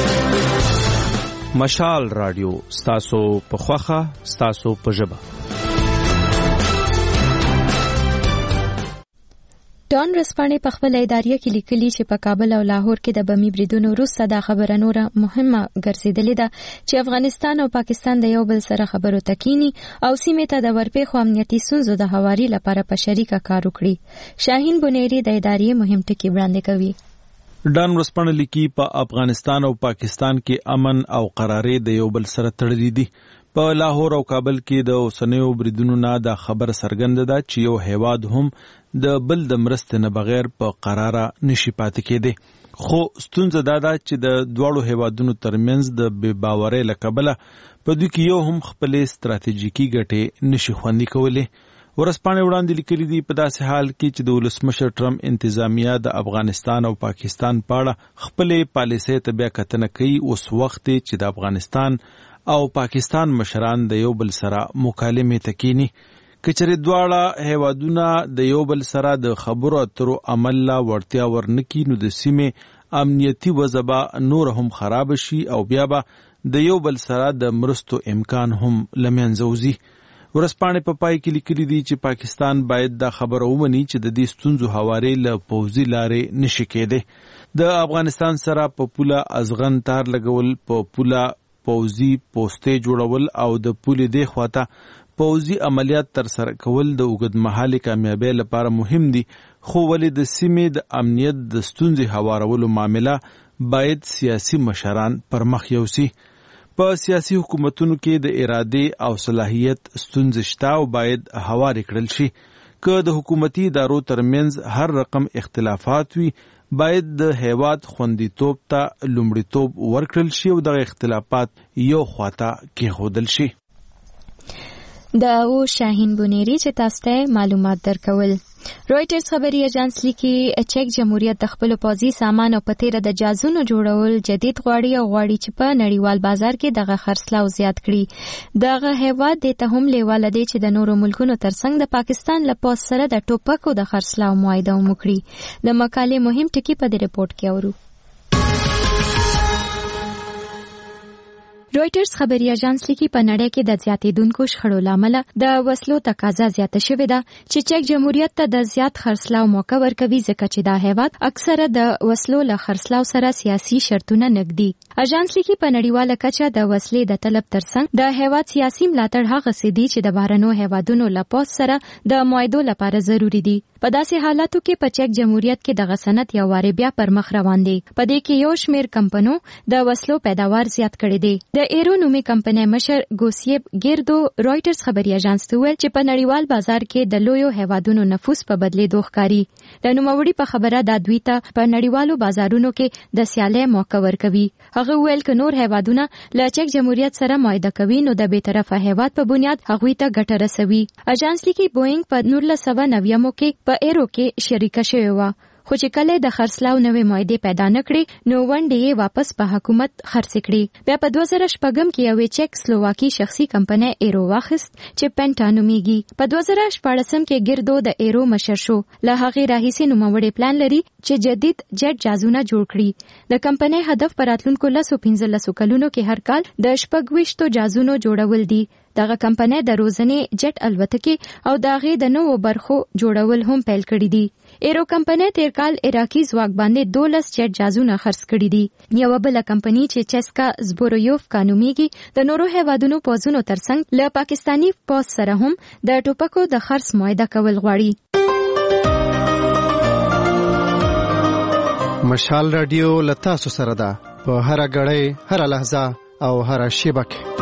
مشال رادیو ستاسو په خوخه ستاسو په ژبه. ډان رسپانې په خپل اداریه کې لیکلي چې په کابل او لاهور کې د بمي بریدونو وروسته دا خبره نوره مهمه ګرځېدلې ده چې افغانستان او پاکستان د یو بل سره خبرو ته کینی او سیمې ته د ورپېښو امنیتي ستونزو د هواري لپاره په شریکه کار وکړي. شاهین بنيري د اداریې مهم ټکي وړاندې کوي. ډان رسپانې لیکي په افغانستان او پاکستان کې امن او قرارې د یو بل سره تړلې دي. په لاهور او کابل کې د اوسنیو بریدونو نه دا خبره څرګنده ده چې یو هیواد هم د بل د مرستې نه بغیر په قراره نشي پاتې کېدی. خو ستونزه دا ده چې د دواړو هیوادونو ترمنځ د بې باورۍ له کبله په دوی کې یو هم خپلې ستراتیژیکي ګټې نشي خوندي کولی. ورځپاڼې وړاندې لیکلي دي په داسې حال کې چې د ولسمشر ټرمپ انتظامیه د افغانستان او پاکستان په اړه خپلې پالیسۍ ته بیا کتنه کوي. اوس وخت دی چې د افغانستان او پاکستان مشران د یو بل سره مکالمې ته کینی. که چېرې دواړه هیوادونه د یو بل سره د خبرو اترو عمل لا وړتیا ورنکي نو د سیمې امنیتي وضع به نور هم خراب شي او بیا به د یو بل سره د مرستو امکان هم له منځه وځي. ورځپاڼې په پای کې لیکلي دي چې پاکستان باید دا خبره ومني چې د دې ستونزو هواري له پوځي لارې نشي کېدی. د افغانستان سره په پوله ازغن تار لګول، په پوله پوځي پوستې جوړول او د پولې دې خواته پوځي عملیات تر سره کول د اوږدمهالې کامیابۍ لپاره مهم دي. خو ولې د سیمې د امنیت د ستونزې هوارولو معامله باید سیاسي مشران پر مخ یوسي. په سیاسي حکومتونو کې د ارادې او صلاحیت ستونزې شته او باید هوارې کړل شي. که د حکومتي ادارو ترمنځ هر رقم اختلافات وي باید د هیواد خوندیتوب ته لومړیتوب ورکړل شي او دغه اختلافات یو خواته کېښودل شي. دا و شاهین بنيري چې تاسو ته معلومات درکول. رويټرز خبري اژانس لیکي چک جمهوریت د خپل پوځي سامان او پتیره د جازونو جوړول جدید غواړي او غواړي چې په نړیوال بازار کې دغه خرڅلاو زیات کړي. دغه هیواد د ته هم لیواله دی چې د نورو ملکونو ترڅنګ د پاکستان له پوځ سره د ټوپکو د خرڅلاو معاهده وکړي. د مقالې مهم ټکي په دې ریپورت کې اورو. رويټرز خبري اژانس لیکي په نړۍ کې د زیاتېدونکو شخړو لامل د وسلو تقاضا زیاته شوې ده چې چک جمهوریت ته د زیات خرڅلاو موقع ورکوي ځکه چې دا هیواد اکثره د وسلو له خرڅلاو سره سیاسي شرطونه نږدي. اژانس لیکي په نړیواله کچه د وسلې د طلب ترڅنګ د هیواد سیاسي ملاتړ هغه څه دي چې د بهرنیو هیوادونو له پوځ سره د معاهدو لپاره ضروری دي. په داسې حالاتو کې په چک جمهوریت کې دغه صنعت یو واره بیا پر مخ روان دی. په دې کې یو شمېر کمپنیو د وسلو پیداوار زیات کړی دی. د د ایرو نومي کمپنۍ مشر ګوسیب ګیردو رويټرز خبري اژانس ته ویل چې په نړیوال بازار کې د لویو هیوادونو نفوس په بدلیدو ښکاري. د نوموړي په خبره د دوی ته په نړیوالو بازارونو کې د سیالۍ موقع ورکوي. هغه ویل ک نور هیوادونه له چک جمهوریت سره معاهده کوي نو د بیطرفه هیواد په بنیاد هغوی ته ګټه رسوي. اژانس لیکي بوئنګ په نولس سوه نوي کې په ایرو کې شریکه شوې وه، خو چې کله د خرڅلاو نوې معاهدې پیدا نکړي نو ونډې یې واپس په حکومت خرڅ کړي. بیا په دوه زره شپږم کې یوې چک سلوواکي شخصي کمپنۍ ایرو واخیست چې پینټا نومیږي. په دوه زره شپاړسم کې ګردو د ایرو مشر شو. له هغې راهیسې نوموړی پلان لري چې جدید جټ جازونه جوړ کړي. د کمپنۍ هدف په راتلونکو لسو پنځلسو کلونو کې هر کال د شپږ ویشتو جازونو جوړول دي. دغه کمپنۍ د روزنې جټ الوتکې او د هغې د نوو برخو جوړول هم پیل کړي دي. ایرو کمپنۍ تیر کال عراقي ځواک باندې دولس جټ جازونه خرڅ کړي دي. یوه بله کمپنۍ چې چسکا زبورویوف کانومیږي د نورو هیوادونو پوځونو ترڅنګ له پاکستاني پوځ سره هم د ټوپکو د خرڅ معاهده کول غواړي. مشال رادیو لتا سو سره ده په هر غړې هر لحظه او هر شیبه کې.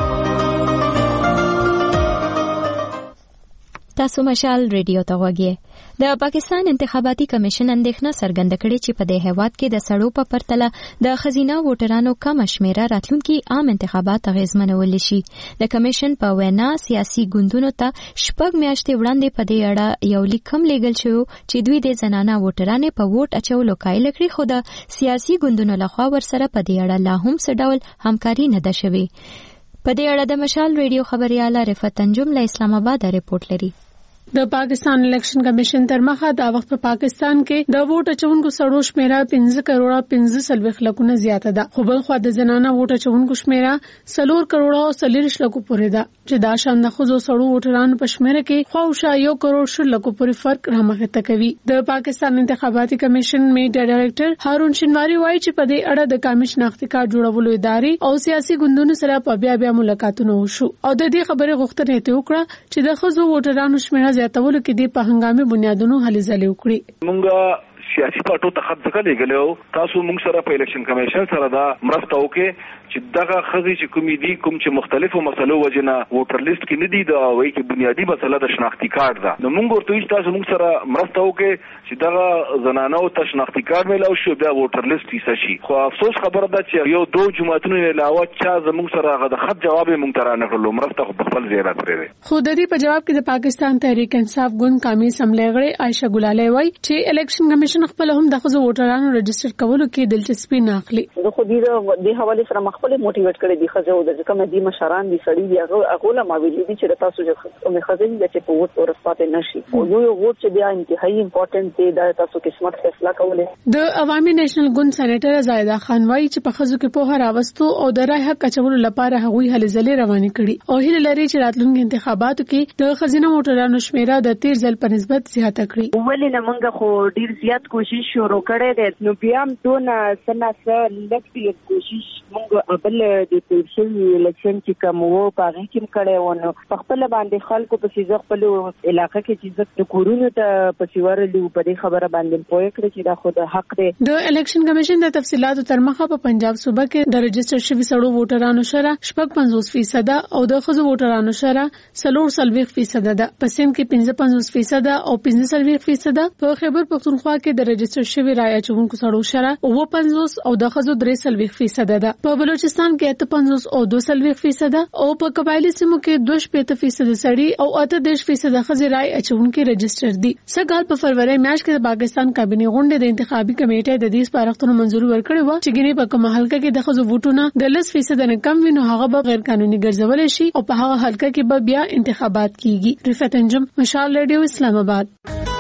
تاسو مشال ریډیو ته وګورئ. د پاکستان انتخاباتي کمیشن اندېښنه څرګنده کړې چې په دې هیواد کې د سړو په پرتله د ښځینه ووټرانو کم شمیره راتلونکي عام انتخابات اغیزمنول شي. د کمیشن په وینا سیاسي ګوندونو ته شپږ میاشتې وړاندې په دې اړه یو لیک هم لیږل شوی چې دوی د زنانه ووټرانو په ووټ اچولو قایل کړي، خو د سیاسي ګوندونو لخوا ورسره په دې اړه لا هم څه ډول همکاري نه ده شوې. په دې اړه د مشال ریډیو خبرياله رفعت انجم له اسلام آباد رپورټ لري. د پاکستان الیکشن کمیشن تر مخه دا وخت په پاکستان کې د ووټ اچونکو سړو شمیره پنځه کروڑه پنځه سلويخ لکونه زیاته ده، خو بل خو د زنانه ووټ اچونکو شمیره څلور کروڑه او څلور لکو پورې ده چې دا شان د خزو سړو ووټرانو په شمیره کې خواوشا یو کروڑ شل لکو پورې فرق رامخته کوي. د پاکستان انتخاباتي کمیشن میډیا ډایریکټر هارون شینواری وایي چې په دې اړه د کمیشن اختیار جوړولو ادارې او سیاسي ګوندونو سره په بیا بیا ملاقاتونه وشو او د دې خبرې غوښتنه یې وکړه چې د خزو ووټرانو شمیره زیاتولو کې د په هنګامي بنیادونو هلې ځلې وکړي. مونږه سیاسي پارټو ته خط ځکه لګلو تاسو مونږ سره په الیکشن کمیشن سره دا مرسته وکړي چې دغه خزي چې کومې دي کوم چې مختلفو مسلو وجنه ووټر لیست کې نه دي دا وایي چې بنیادی مسله د شناختی کارت ده. نو مونږ ورته تاسو مونږ سره مرسته وکړي چې دغه زنانو ته شناختی کارت ملو شو بیا ووټر لیست یې شي. خو افسوس خبره ده چې یو دوه جماعتونو علاوه چا زموږ سره هغه د خط جواب مونږ تر نه کړلو، مرسته خو خپل ځای راکړې. خو د دې په جواب کې د پاکستان تحریک انصاف ګوند قومي اسمبلی غړي عائشه ګلاله وایي چې الیکشن کمیشن خپل هم د خزو ووټرانو رجسټر کولو کې دلچسپي نه اخلي. زه خو دې د حواله سره مخبل موټیویټ کړی دي خزو د کوم دي مشران دي سړي دي هغه هغه ما ویلي دي چې تاسو چې کوم خزې چې په ووټ ورسپاتې نشي او یو ووټ چې بیا انتهایی امپورټنت دی دا تاسو قسمت فیصله کوله. د عوامي نېشنل ګوند سېنیټر زایده خان وایي چې په خزو کې په هر راوستو او د رای حق اچولو لپاره هغوی هلې ځلې روانې کړي او هیله لري چې راتلونکي انتخاباتو کې د خزینه ووټرانو شمیره د تیر ځل په نسبت زیاته کړي. ولې نه موږ خو ډیر زیات کوشش شروع کړی دی نو بیا هم دونه سناسه لکه کوشش موږ بل د تیرشي الیکشن چې کوم وو په هغه کې کړی و نو په خپل باندې خلکو په سیزه خپل علاقې کې چې د کورونو ته په سیوارلو په دې خبره باندې پوهه کړی چې دا خو د حق دی. د الیکشن کمیشن د تفصيلاتو تر مخه په پنجاب صوبه کې د رجسټر شوي سړو ووټرانو شره شپږ پنځوس فیصد او د خزو ووټرانو شره څلور سلويخ فیصد ده. په سند کې پنځه پنځوس فیصد او پنځه سلويخ فیصد. په خیبر پختونخوا کې د رجسټر شوي رای اچونکو سړو شره او پنځوس او د خزو درې سلويخ فیصد ده. په بلوچستان کې اته پنځوس او دو سلويخ فیصد او په قبایلی سیمو کې دوه شپږ فیصد سړي او اته دیش فیصد خزې رای اچونکو رجسټر دي. سګال په فروری میاشت کې د پاکستان کابینه غونډه د انتخابي کمیټې د دې سپارښتنو منځوري ورکړې و چې ګینه په کومه حلقه کې د خزو ووټونه د لس فیصد نه کم وینو هغه به غیر قانوني ګرځول شي او په هغه حلقه کې به بیا انتخابات کیږي. رفعت انجم، مشال ریډیو، اسلام آباد.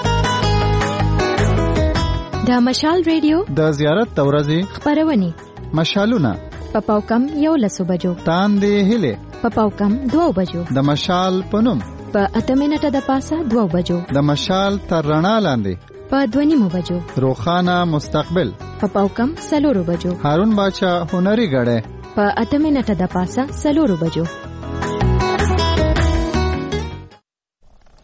د مشال ریډیو د زیارت تورزي خبرونه مشالونه په پاوکم یو لسو بجو تاندې هله په پاوکم دوه بجو د مشال پنوم په اته منټه د پاسه دوه بجو د مشال تر رڼا لاندې په دوه نیمو بجو روخانه مستقبل په پاوکم سلورو بجو هارون باچا هنري غړې په اته منټه د پاسه سلورو بجو.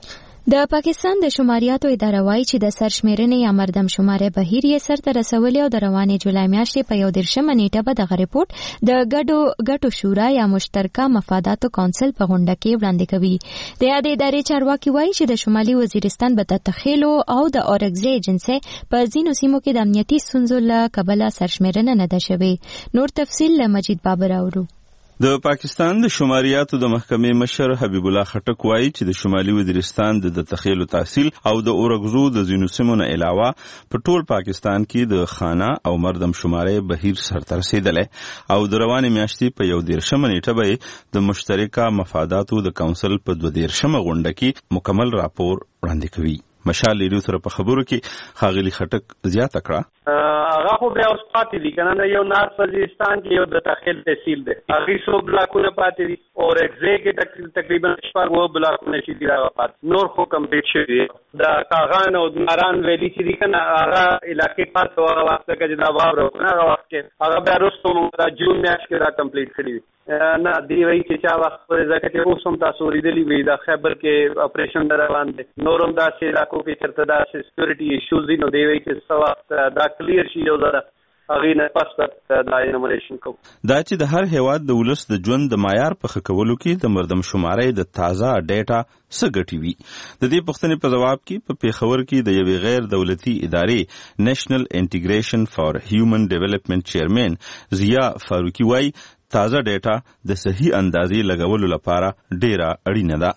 د پاکستان د شماریاتو اداره وايي چې د سرشمیرنې یا مردم شمارې بهیر یې سرته رسولې او د روانې جولای میاشتې په یو دېرشمه نیټه به دغه ریپورټ د ګډو ګټو شورا یا مشترکه مفاداتو کونسل په غونډه کې وړاندې کوي. د یادې ادارې چارواکي وايي چې د شمالي وزیرستان به د تخیلو او د اورګزي ایجنسي په ځینو سیمو کې د امنیتي ستونزو له کبله سرشمیرنه نه ده شوې. نور تفصیل له مجید بابر اورو. د پاکستان د شماریاتو د محکمې مشر حبیب الله خټک وایي چې د شمالي وزیرستان د تخیلو تحصیل او د اورګزو د ځینو سیمو نه علاوه په ټول پاکستان کې د خانه او مردم شمارې بهیر سرته رسیدلی او د روانې میاشتې په یو دېرشمه نیټه به د مشترکه مفاداتو د کونسل په دوه دېرشمه غونډه کې مکمل راپور وړاندې کوي. مشال ریډیو سره په خبرو کې ښاغلي خټک زیاته کړه هغه خو بیا اوس پاتې دي که نه، یو نارث وزیرستان کې یو د تخیل تحصیل دی، هغې څو بلاکونه پاتې دي، اورګزی کې تقریبا شپږ اووه بلاکونه چې دي هغه پاتې، نور خو کمپلیټ شوي دي. د کاغان او د ماران ویلي چې دي که نه هغه علاقې پاتې وو، هغه وخت کې چې دا واوره وکړه هغه وخت کې هغه بیا وروسته مو دا جون میاشت کې دا کمپلیټ کړي دي. نه دی وایي چې چا وخت پورې ځکه چې اوس هم تاسو اورېدلي وي دا خیبر کې اپریشن روان دی، نور هم داسې علاقو کې چېرته داسې سکیورټي ایشوز دي، نو دی وایي چې څه وخت دا کلیر شي یو ځله هغې نه پس دا انومریشن کوو. دا چې د هر هیواد د ولس د ژوند د معیار په ښه کولو کې د مردم شمارۍ د تازه ډیټا څه ګټې وي. د دې پوښتنې په ځواب کې په پیښور کې د یوې غیر دولتي ادارې نیشنل انټیګریشن فار هیومن ډیولپمنٹ چیرمن ضیا فاروقي وایي تازه ډیټا د صحیح اندازې لګولو لپاره ډیره اړینه ده.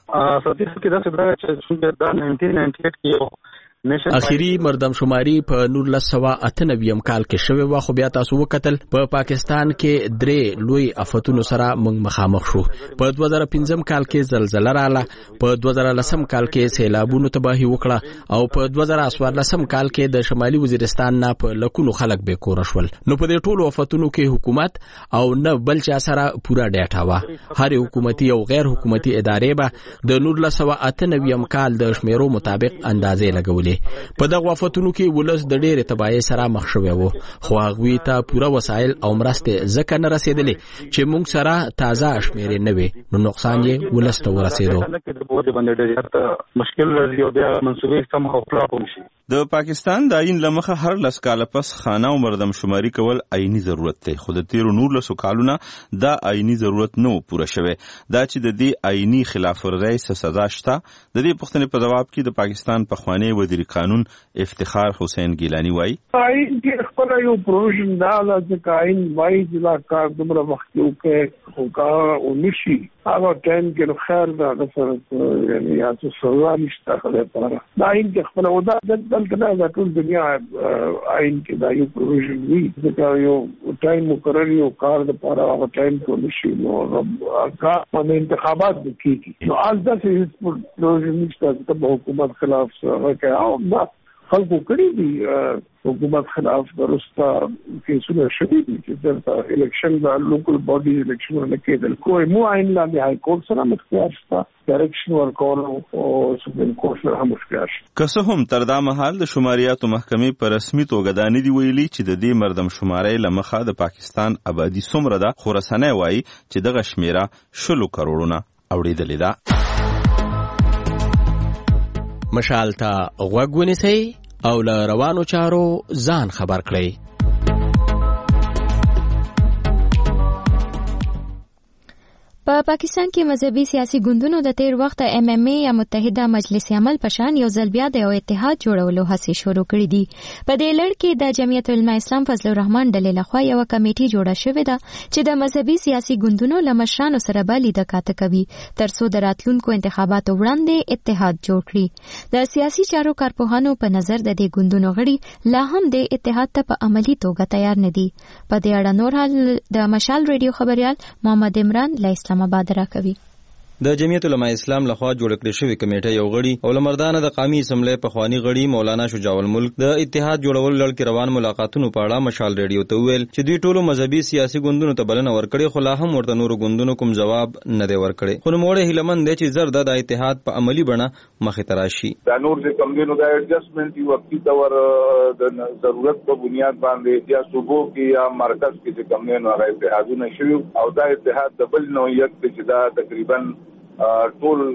اخیری مردم شماري په نولس سوه اته نوي کال کې شوې و، خو بیا تاسو وکتل په پا پاکستان کې درې لوی آفتونو سره موږ مخامخ شو. په دوه زره پنځم کال کې زلزلہ رااله، په دوه زره لسم کال کې سیلابونو تباہي وکړه او په دوه زره څوارلسم کال کې د شمالي وزیرستان نه په لکونو خلک بې کوره شول. نو په دې ټولو آفتونو کې حکومت او نه بل چا سره پوره ډیټا وه. هر حکومتي او غیر حکومتي ادارې به د نولس سوه اته نوي کال د شمیرو مطابق اندازې لګولې. په دغه آفتونو کې ولس د ډېرې تباهۍ سره مخ شوی و، خو هغوی ته پوره وسایل او مرستې ځکه نه رسېدلې چې موږ سره تازه شمیرې نه وې، نو نقصان یې ولس ته ورسېدو. د پاکستان د آئین له مخه هر لس کاله پس خانه او مردم شماري کول آئینی ضرورت دی، خو د تیرو نولسو کالونه دا آئینی ضرورت نه و پوره شوی. دا چې د دې آئینی خلاف ورزۍ څه سزا شته؟ د دې پوښتنې په ځواب کې د پاکستان پخوانی وزیر قانون افتخار حسین ګیلانی وایي آئین کې خپل یو پروویژن دا ده چې آئین وایي چې دا کار دومره وخت کې وکړي خو کار ونشي هغه ټایم کې نو خیر دا سره یعنی یا څه سزا نشته خلک لپاره. دا آئین کې خپل او دا دلته نه دا ټول دنیا آئین کې دا یو پروویژن وي چې یو ټایم مقرر یو کار لپاره هغه ټایم کې نشي نو کار په انتخابات کېږي. نو آل دا چې پروویژن نشته چې په حکومت خلاف هغه او دا خلکو کړي دي حکومت خلاف ورسته کیسونه شوي دي چې دلته الیکشن دا لوکل باډي الیکشن نه کېدل. کوی مو آئین لاندې های کورټ سره مخکار شته ډایرکشن ورکول او سپریم کورټ سره هم مخکار شته. که څه هم تر دا مهال د شماریاتو محکمې په رسمي توګه دا نه دي ویلي چې د دې مردم شمارۍ له مخه د پاکستان آبادي څومره ده، خو رسنۍ وایي چې دغه شمیره شلو کروړونه اوریدلې ده. مشال ته غوږ ونیسئ او له روانو چارو ځان خبر کړئ. په پاکستان کې مذهبي سیاسي ګوندونو د تیر وخت ایم ایم ای یا متحده مجلس عمل پشان یو ځل بیا د یو اتحاد جوړولو هڅې شروع کړې دي. په دې لړ کې د جمعیت العلماء اسلام فضل الرحمن ډلې لخوا یو کمیټي جوړه شوې ده چې د مذهبي سیاسي ګوندونو له مشرانو سره به لیدکاته کوي ترڅو د راتلونکو انتخاباتو وړاندې اتحاد جوړ کړي. د سیاسي چارو کارپوهانو په نظر د دې ګوندونو غړي لا هم د اتحاد ته په عملی توګه تیار نه دي. په دې اړه نور حال د مشال ریډیو خبريال محمد عمران له اسلام آباد راکوي. د جمعیت العلماء اسلام لخوا جوړ کړی شوی کمیټه یو غړي او لمردانه د قومي اسمبلی په خواني غړي مولانا شجاع الملک د اتحاد جوړول لړ کې روان ملاقاتونو په اړه مشال ریډیو ته ویل چې دوی ټولو مذهبي سیاسي ګوندونو ته بلنه ورکړي، خو لا هم ورته نورو ګوندونو کوم جواب نه دی ورکړي. خو نو موږ هیلمن دي چې زرد د اتحاد په عملی بڼه مخې ته راشي. دا نور د کمونو د ایڈجسټمنټ یو وختي تور د ضرورت په بنیاد باندې یا صوبو کې یا مرکز کې چې کمونو هغه اتحادونه شوي او دا اتحاد د بل نوعیت چې دا تقریبا ټول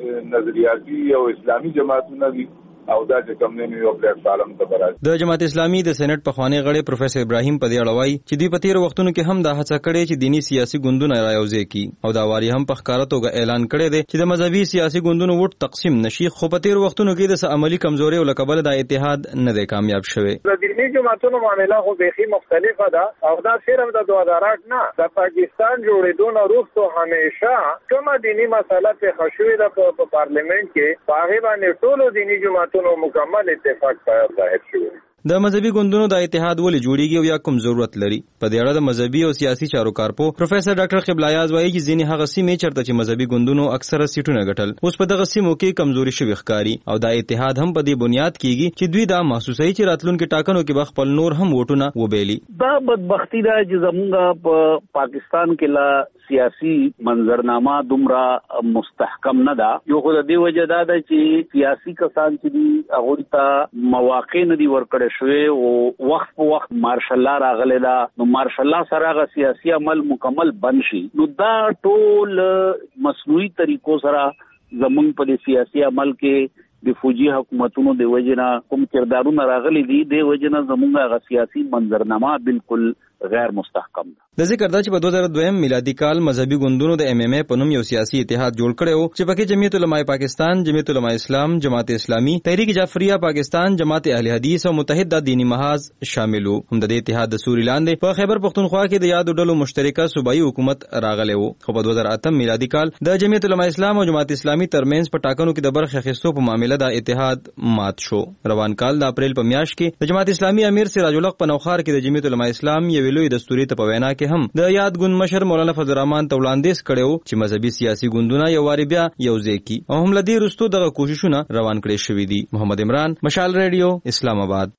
نظریاتي او اسلامي جماعتونه دي او دا چې کوم نه یو پلیټ فارم ته برابر د جماعت اسلامي د سېنات په خواني غړي پروفیسور ابراهیم په دې اړه وایي چې دوی په تیر وختونو کې هم دا هڅه کړې چې دینی سیاسي ګوندونه رايوځي کی او دا واری هم په ښکارا توګه اعلان کړی دی چې د مذهبي سیاسي ګوندونو ووټ تقسیم نشي خو په تیر وختونو کې د عملی کمزوري او لکبل د اتحاد نه دی کامیاب شوی. د دینی جماعتونو معاملې خو بيخي مختلفه ده او دا صرف د دوه هزار آټ نه د پاکستان جوړېدو نه وروسته همیشه کومه دینی مسله په خشوي د په پارلیمنت کې هغه باندې ټول دینی جماعتونو مکمل اتفاق ظاهر شوی. د مذهبي ګوندونو د اتحاد ولې جوړیږي او یا کوم ضرورت لري؟ په دې اړه د مذهبي او سیاسي چارو کارپو پروفیسور ډاکټر قبلایاز وایي چې ځینې هغه سیمې چرته چې مذهبي ګوندونو اکثره سیټونه ګټل اوس په دغه سیمو کې کمزوري شوی ښکاري او د اتحاد هم په دې بنیاد کیږي چې دوی دا محسوسوي چې راتلونکو ټاکنو کې خپل نور هم ووټونه وبېلي. دا بدبختی ده چې زمونږ په پاکستان کې لا سیاسي منظرنامه دومره مستحکم نه ده. یو خو د دې وجه دا ده چې سیاسي کسان چې دي هغوی ته مواقع نه دي ورکړی شوی او وخت په وخت مارشل لا راغلی ده نو مارشل لا سره هغه سیاسي عمل مکمل بند شي نو دا ټول مصنوعي طریقو سره زمونږ په دې سیاسي عمل کې د فوجي حکومتونو د وجنه کوم کردارونه راغلي دي د وجنه زمونږ هغه سیاسي منظرنامه بالکل غیر مستحکم ده. د ذکر دا چې په دوه زره دوه میلادي کال مذهبي ګوندونو د ایم ایم ای په نوم یو سیاسي اتحاد جوړ کړی و چې پکې جمعیت علماء پاکستان، جمعیت علماء اسلام، جماعت اسلامي، تحریک جعفریه پاکستان، جماعت اهل حدیث او متحد دینی محاذ شامل وو. هم د اتحاد د سوري لاندې په خیبر پختونخوا کې د یادو ډلو مشترکه صوبایي حکومت راغلی و. خو په دوه زره اته میلادي کال د جمعیت علماء اسلام او جماعت اسلامي ترمنځ په ټاکنو کې د برخې اخیستو په معاملې د اتحاد مات شو. روان کال د اپریل په میاشت کې د جماعت اسلامي امیر سراج الحق په نوخار کې د جمعیت علماء اسلام یو لوی دستوري ته په وینا کې هم د یاد ګوند مشر مولانا فضل الرحمن ته وړاندیز کړو چې مذهبي سیاسي ګوندونه یو واری بیا یو ځای کی او هم لدی رستو دغه کوششونه روان کړي شوې دي. محمد عمران، مشال ریډیو، اسلام آباد.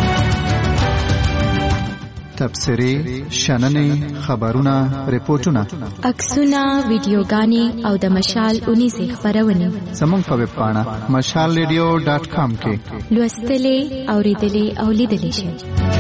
تبصری، شننې، خبرونه، ریپورتونه، عکسونه، ویډیوګانې او د مشال اونیزه خبرونه زموږ په ویب پاڼه مشال ریډیو ډاټ کام کې لوستلې، اوریدلې او لیدلې شئ.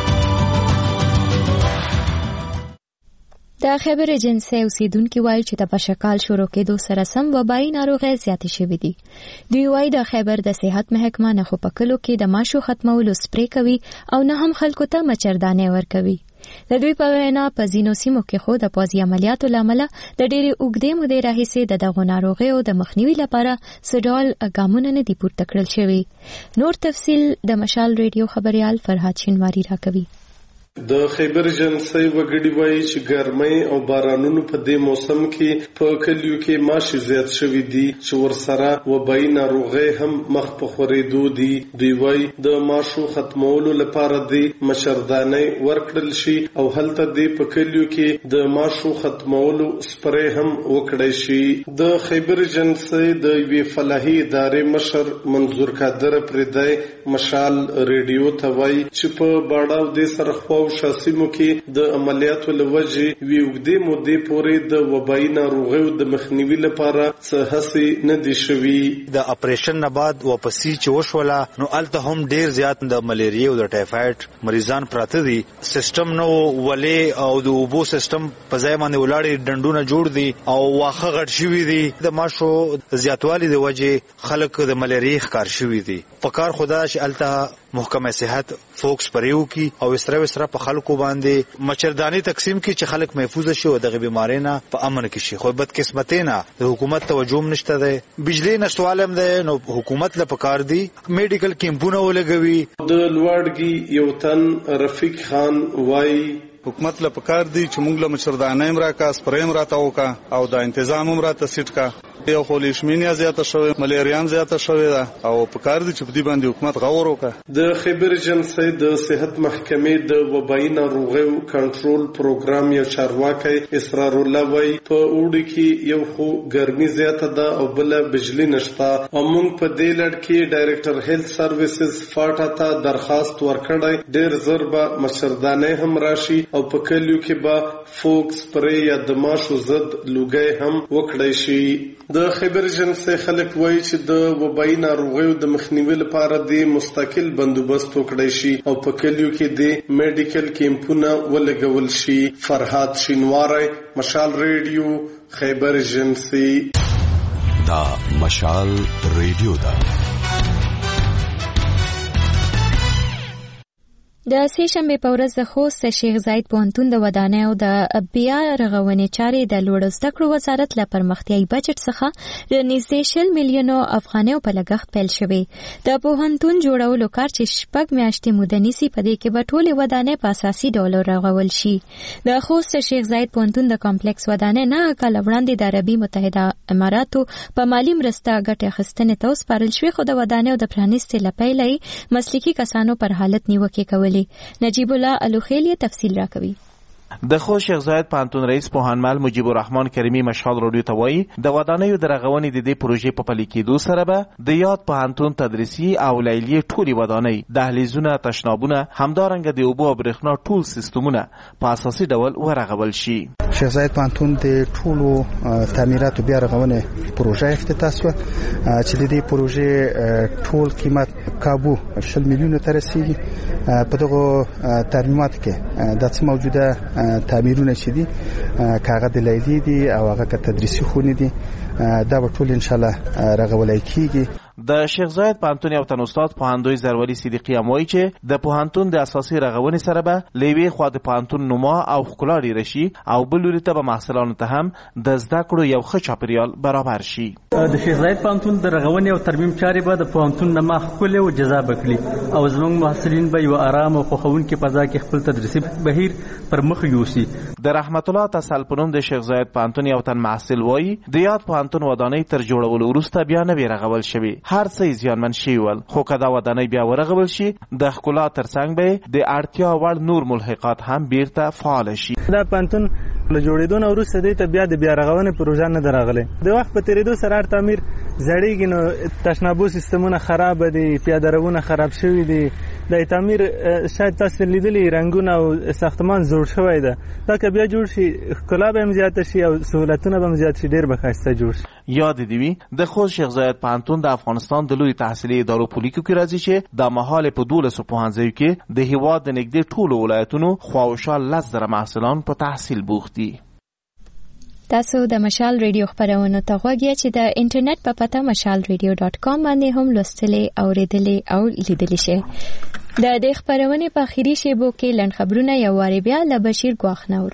د خیبر ایجنسی اوسیدونکو وایي چې د بشکال شروع کېدو سره سم وبایي ناروغۍ زیاتې شوې دي. دوی وایي د خیبر د صحت محکمه نه خو په کلو کې د ماشو ختمولو سپری کوي او نه هم خلکو ته مچردانې ورکوي. د دوی په وینا په ځینو سیمو کې خو د پوځي عملیاتو له امله د ډېرې اوږدې مودې راهیسې د دغو ناروغیو د مخنیوي لپاره څه ډول ګامونه نه دي پورته کړل شوي. نور تفصیل د مشال ریډیو خبريال فرهاد شینواری راکوي. د خیبر ایجنسی وګړي وایي چې ګرمۍ او بارانونو په دې موسم کې په کلیو کې ماشي زیات شوي دي چې ورسره وبایي ناروغۍ هم مخ په خورېدو دي. دوی وایي د ماشو ختمولو لپاره د مچردانۍ ورکړل شي او هلته د په کلیو کې د ماشو ختمولو سپری هم وکړی شي. د خیبر ایجنسی د یوې فلاحي ادارې مشر منظور قادر پردی مشال ریډیو ته وایي چې په باډاو د سرخوا شاسمو کې د عملیاتو لوجه وی وګدې مودې پورې د وبایي ناروغیو د مخنیوي لپاره څه هڅې نه دي شوي. د اپریشن نه بعد واپسی چې وشوله نو الته هم ډیر زیات د ملیریا او د ټایفاید مریضان پراته دي. سیستم نو ولې او د اوبو سیستم په ځای باندې ولاړې ډندونه جوړ دي او واخه غټ شوي دي. د ماشو زیاتوالي د وجه خلک د ملیریا ښکار شوي دي. پکار خدا چې الته محکمه صحت فوکس پریو کی او اسره وسره په خلکو باندې مچردانی تقسیم کی چې خلک محفوظ شي او دغه بیماری نه په امن کې شي. خو بد قسمته نه د حکومت توجه نشته ده. بجلی نشټوالم ده نو حکومت له پکار دی میډیکل کیمپونه ولګوي. د لوړګي یو تن رفیق خان وای حکومت له پکار دی چې موږ له مچردانۍ امراکا سپریم راته وکا او د تنظیم امراته سیټ کا یو خلیشمینیا زیاته شوی ملیریان زیاته شوی دا او پکار دي چې په دې باندې حکومت غور وکړي. د خیبر ایجنسی د صحت محکمې د وبایي ناروغیو کنټرول پروګرام یا چارواکي اسرار الله وای په اوړي کې یو خو ګرمي زیاته ده او بل بجلی نشته او موږ په دې لړ کې ډایریکټر هیلث سرویسز فاټا ته درخواست ورکړی ډیر زر به مچردانۍ هم راشي او په کلیو کې به فوکس پرې یا د ماشو ضد لوګي هم وکړی شي. د خیبر ایجنسی خلک وایي چې د وبایي ناروغیو د مخنیوي لپاره د مستقل بندوبست وکړی شي او په کلیو کې د میډیکل کیمپونه ولګول شي. فرهاد شینواری، مشال ریډیو، خیبر ایجنسی. دا مشال ریډیو دا د سې شنبې په ورځ د خوست شیخ زاید پوهنتون د ودانیو د بیا رغونې چارې د لوړو زده کړو وزارت له پرمختیایي بجټ څخه د نږدې شل میلیونو افغانیو په لګښت پیل شوی. د پوهنتون جوړولو کار چې شپږ میاشتې موده نیسي، په دې کې به ټولې ودانۍ په اساسي ډول رغول شي. د خوست شیخ زاید پوهنتون د کمپلیکس ودانۍ نه کال وړاندې د عربي متحده اماراتو په مالی مرسته ګټه اخیستنې ته وسپارل شوې، خو د ودانیو د پرانیستې له پیله یې مسلکي کسانو پر حالت نیوکې کولې. نجیب الله الوخیلی تفصیل راکوي. د خوست شیخ زاید پوهنتون رئیس پوهنمل مجیب الرحمن کریمی مشال رادیو ته وایي د ودانیو د رغونې د دې پروژې په پلي کېدو سره به د یاد پوهنتون تدریسي او لیلیې ټولې ودانۍ، دهلیزونه، تشنابونه، همدارنګه د اوبو او برېښنا ټول سیستمونه په اساسي ډول ورغول شي. شیخ زاید پوهنتون د ټولو تعمیراتو بیا رغونې پروژه افتتاح شوه چې د دې پروژې ټول قیمت کابو شل میلیونو ته رسیږي. په دغه ترمیمات کې د څه موجوده تعمیرونه چې دي کاغه د لیلی دي او هغه که تدریسي خونې دي دا به ټول ان شاء الله رغولای کیږي. د شیخ زاید پوهنتون یو تن استاد پوهندوی زرولی صدیقی هم وایي چې د پوهنتون د اساسي رغونې سره به له یوې خوا د پوهنتون نما او ښکلا ډېره شي او بل لوري ته به محصلانو ته هم د زده کړو یو ښه چاپیریال برابر شي. د شیخ زاید پوهنتون د رغونې او ترمیم چارې به د پوهنتون نما ښکلې او جذابه کړي او زموږ محصلین به یو ارام او خوښونکې فضا کې خپل تدریسي بهیر پر مخ یوسي. د رحمت الله تسل په نوم د شیخ زاید پوهنتون یو تن محصل وایي د یاد پوهنتون ودانۍ تر جوړولو وروسته بیا نه وي رغول شوي، هر څه زیانمن شوي ول، خو که دا ودانۍ بیا ورغول شي د ښکلا ترڅنګ به د اړتیا وړ نور ملحقات هم بیرته فعال شي. دا پوهنتون له جوړېدو نه وروسته دې ته بیا د بیا رغونې پروژه نه ده راغلې. د وخت په تېرېدو سره هر تعمیر زړېږي، نو تشنابو سیستمونه خراب دي، پیاده روونه خراب شوي دي. د تعمیر شاید تاسو لیدلي رنګونه او ساختمان زوړ شوی ده، دا که بیا جوړ شي ښکلا به هم زیاته شي او سهولتونه به هم زیات شي، ډېر به ښایسته جوړ شي. یاد دې وي د خوست شیخ زاید پوهنتون د افغانستان د لوی تحصیلي ادارو په لیکو کې راځي چې د مهال په دولسو پوهنځیو کې د هېواد د نږدې ټولو ولایتونو خواوشا لس زره محصلان په تحصیل بوخت دي. تاسو د مشال ریډیو خبرونه ته غوږی چې د انټرنیټ په پته مشال ریډیو ډاټ کام باندې هم لوستلې او ریډلې او لیدلې شئ. د دې خبرونه په اخیری شیبو کې لنډ خبرونه یو واری بیا له بشیر ګواخنور.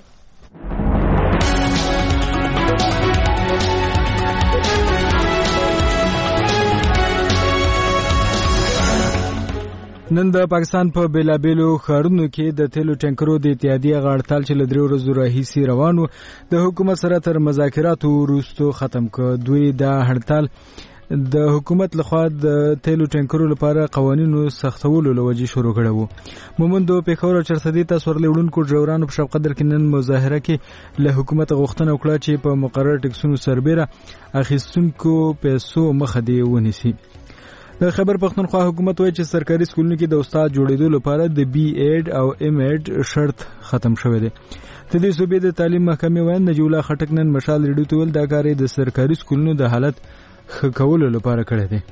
نن د پاکستان په بیلابیلو ښارونو کې د تیلو ټانکرو د اتحادیې غړتال چې له درې ورځو راهیسې روانو د حکومت سره تر مذاکراتو وروسته ختم کړ. دوی دا هړتال د حکومت لخوا د تیلو ټانکرو لپاره قوانینو سختولو لوجې شروع کړه وو. مومندو پیښور او چرسدي ته سورلې وړونکو ډرایورانو په شپه قدر کې نن مظاهره کې له حکومت غوښتنه وکړه چې په مقرر ټکسونو سربېره اخیستونکو پیسو مخه دی ونیسي. د خبر پښتونخوا حکومت وایي چې سرکاري سکولونو کې د استاد جوړېدو لپاره د بي ایډ او ایم ایډ شرط ختم شوی دی. د دې صوبې د تعلیم محکمې وایي نجیب الله خټک نن مشال ریډیو ته ویل دا کار د سرکاري سکولونو د حالت ښه کولو لپاره کړی دی.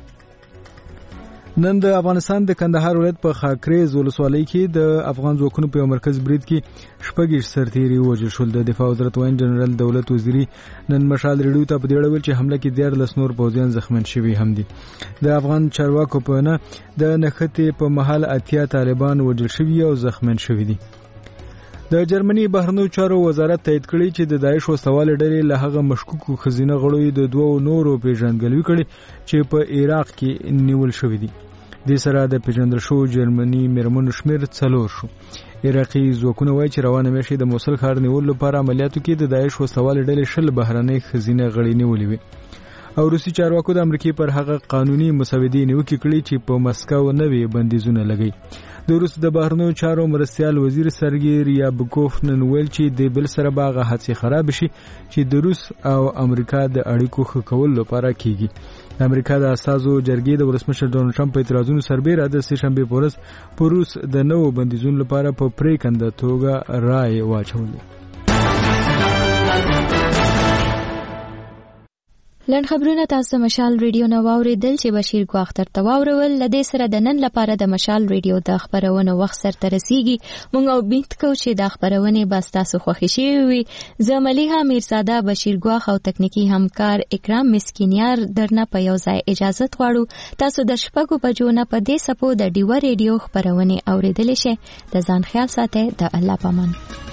نن د افغانستان د کندهار ولایت په خاکریز ولسوالۍ کې د افغان ځواکونو په مرکز برید کې شپږ سرتیري وژل شول. د دفاع وزارت وایي جنرال دولت وزیری نن مشال ریډیو ته په دې ډول چې حمله کې دیارلس نور پوځیان زخمیان شوي هم دي. د افغان چارواکو په نه د نښتې په محل اتیا طالبان وژل شوي او زخمیان شوي دي. د جرمني بهرنیو چارو وزارت تایید کړی چې د داعش وسوال ډلې له هغه مشکوکو خزینه غړو د دوو نورو پیژندګلوي کړي چې په عراق کې نیول شوی دي. د سره د پیژندل شو جرمني میرمنو شمیر څلور شو. عراقي ځواکونه وایي چې روانه میاشتې د موصل ښار نیولو لپاره عملیاتو کې د داعش وسوال ډلې شل بهرنۍ خزینه غړي نیولې وي. او روسي چارواکو د امریکای پر هغه قانوني مسودې نیوکه کړې چې په مسکو نوي بندیزونه لګي. د روس د بهرنیو چارو مرستیال وزیر سرګي ریابکوف نن ویل چې د بل سره باغه هڅې خراب شي چې د روس او امریکا د اړیکو ښه کولو لپاره کیږي. د امریکا د اساسو جرګې د ولسمشر ډونالډ ټرمپ په اعتراضونو سربېره د سه شنبې په ورځ په روس د نوو بندیزونو لپاره په پریکنده توګه رائے واچولې. لن خبرونه تاسو مشال ریډیو نو اوریدل چې بشیر ګو اختر تواورول لدې سره د نن لپاره د مشال ریډیو د خبرونه وخت سره ترسيږي مونږ امید کوو چې د خبرونه بس تاسو خوښی شي وي زملیها میرزاده بشیر ګو او تکنیکی همکار اکرام مسکینیار درنه په یو ځای اجازه غواړو تاسو د شپږو بجو نه په دې سپو د ډیو ریډیو خبرونه اوریدل شي د ځان خیال ساتئ د الله پامان.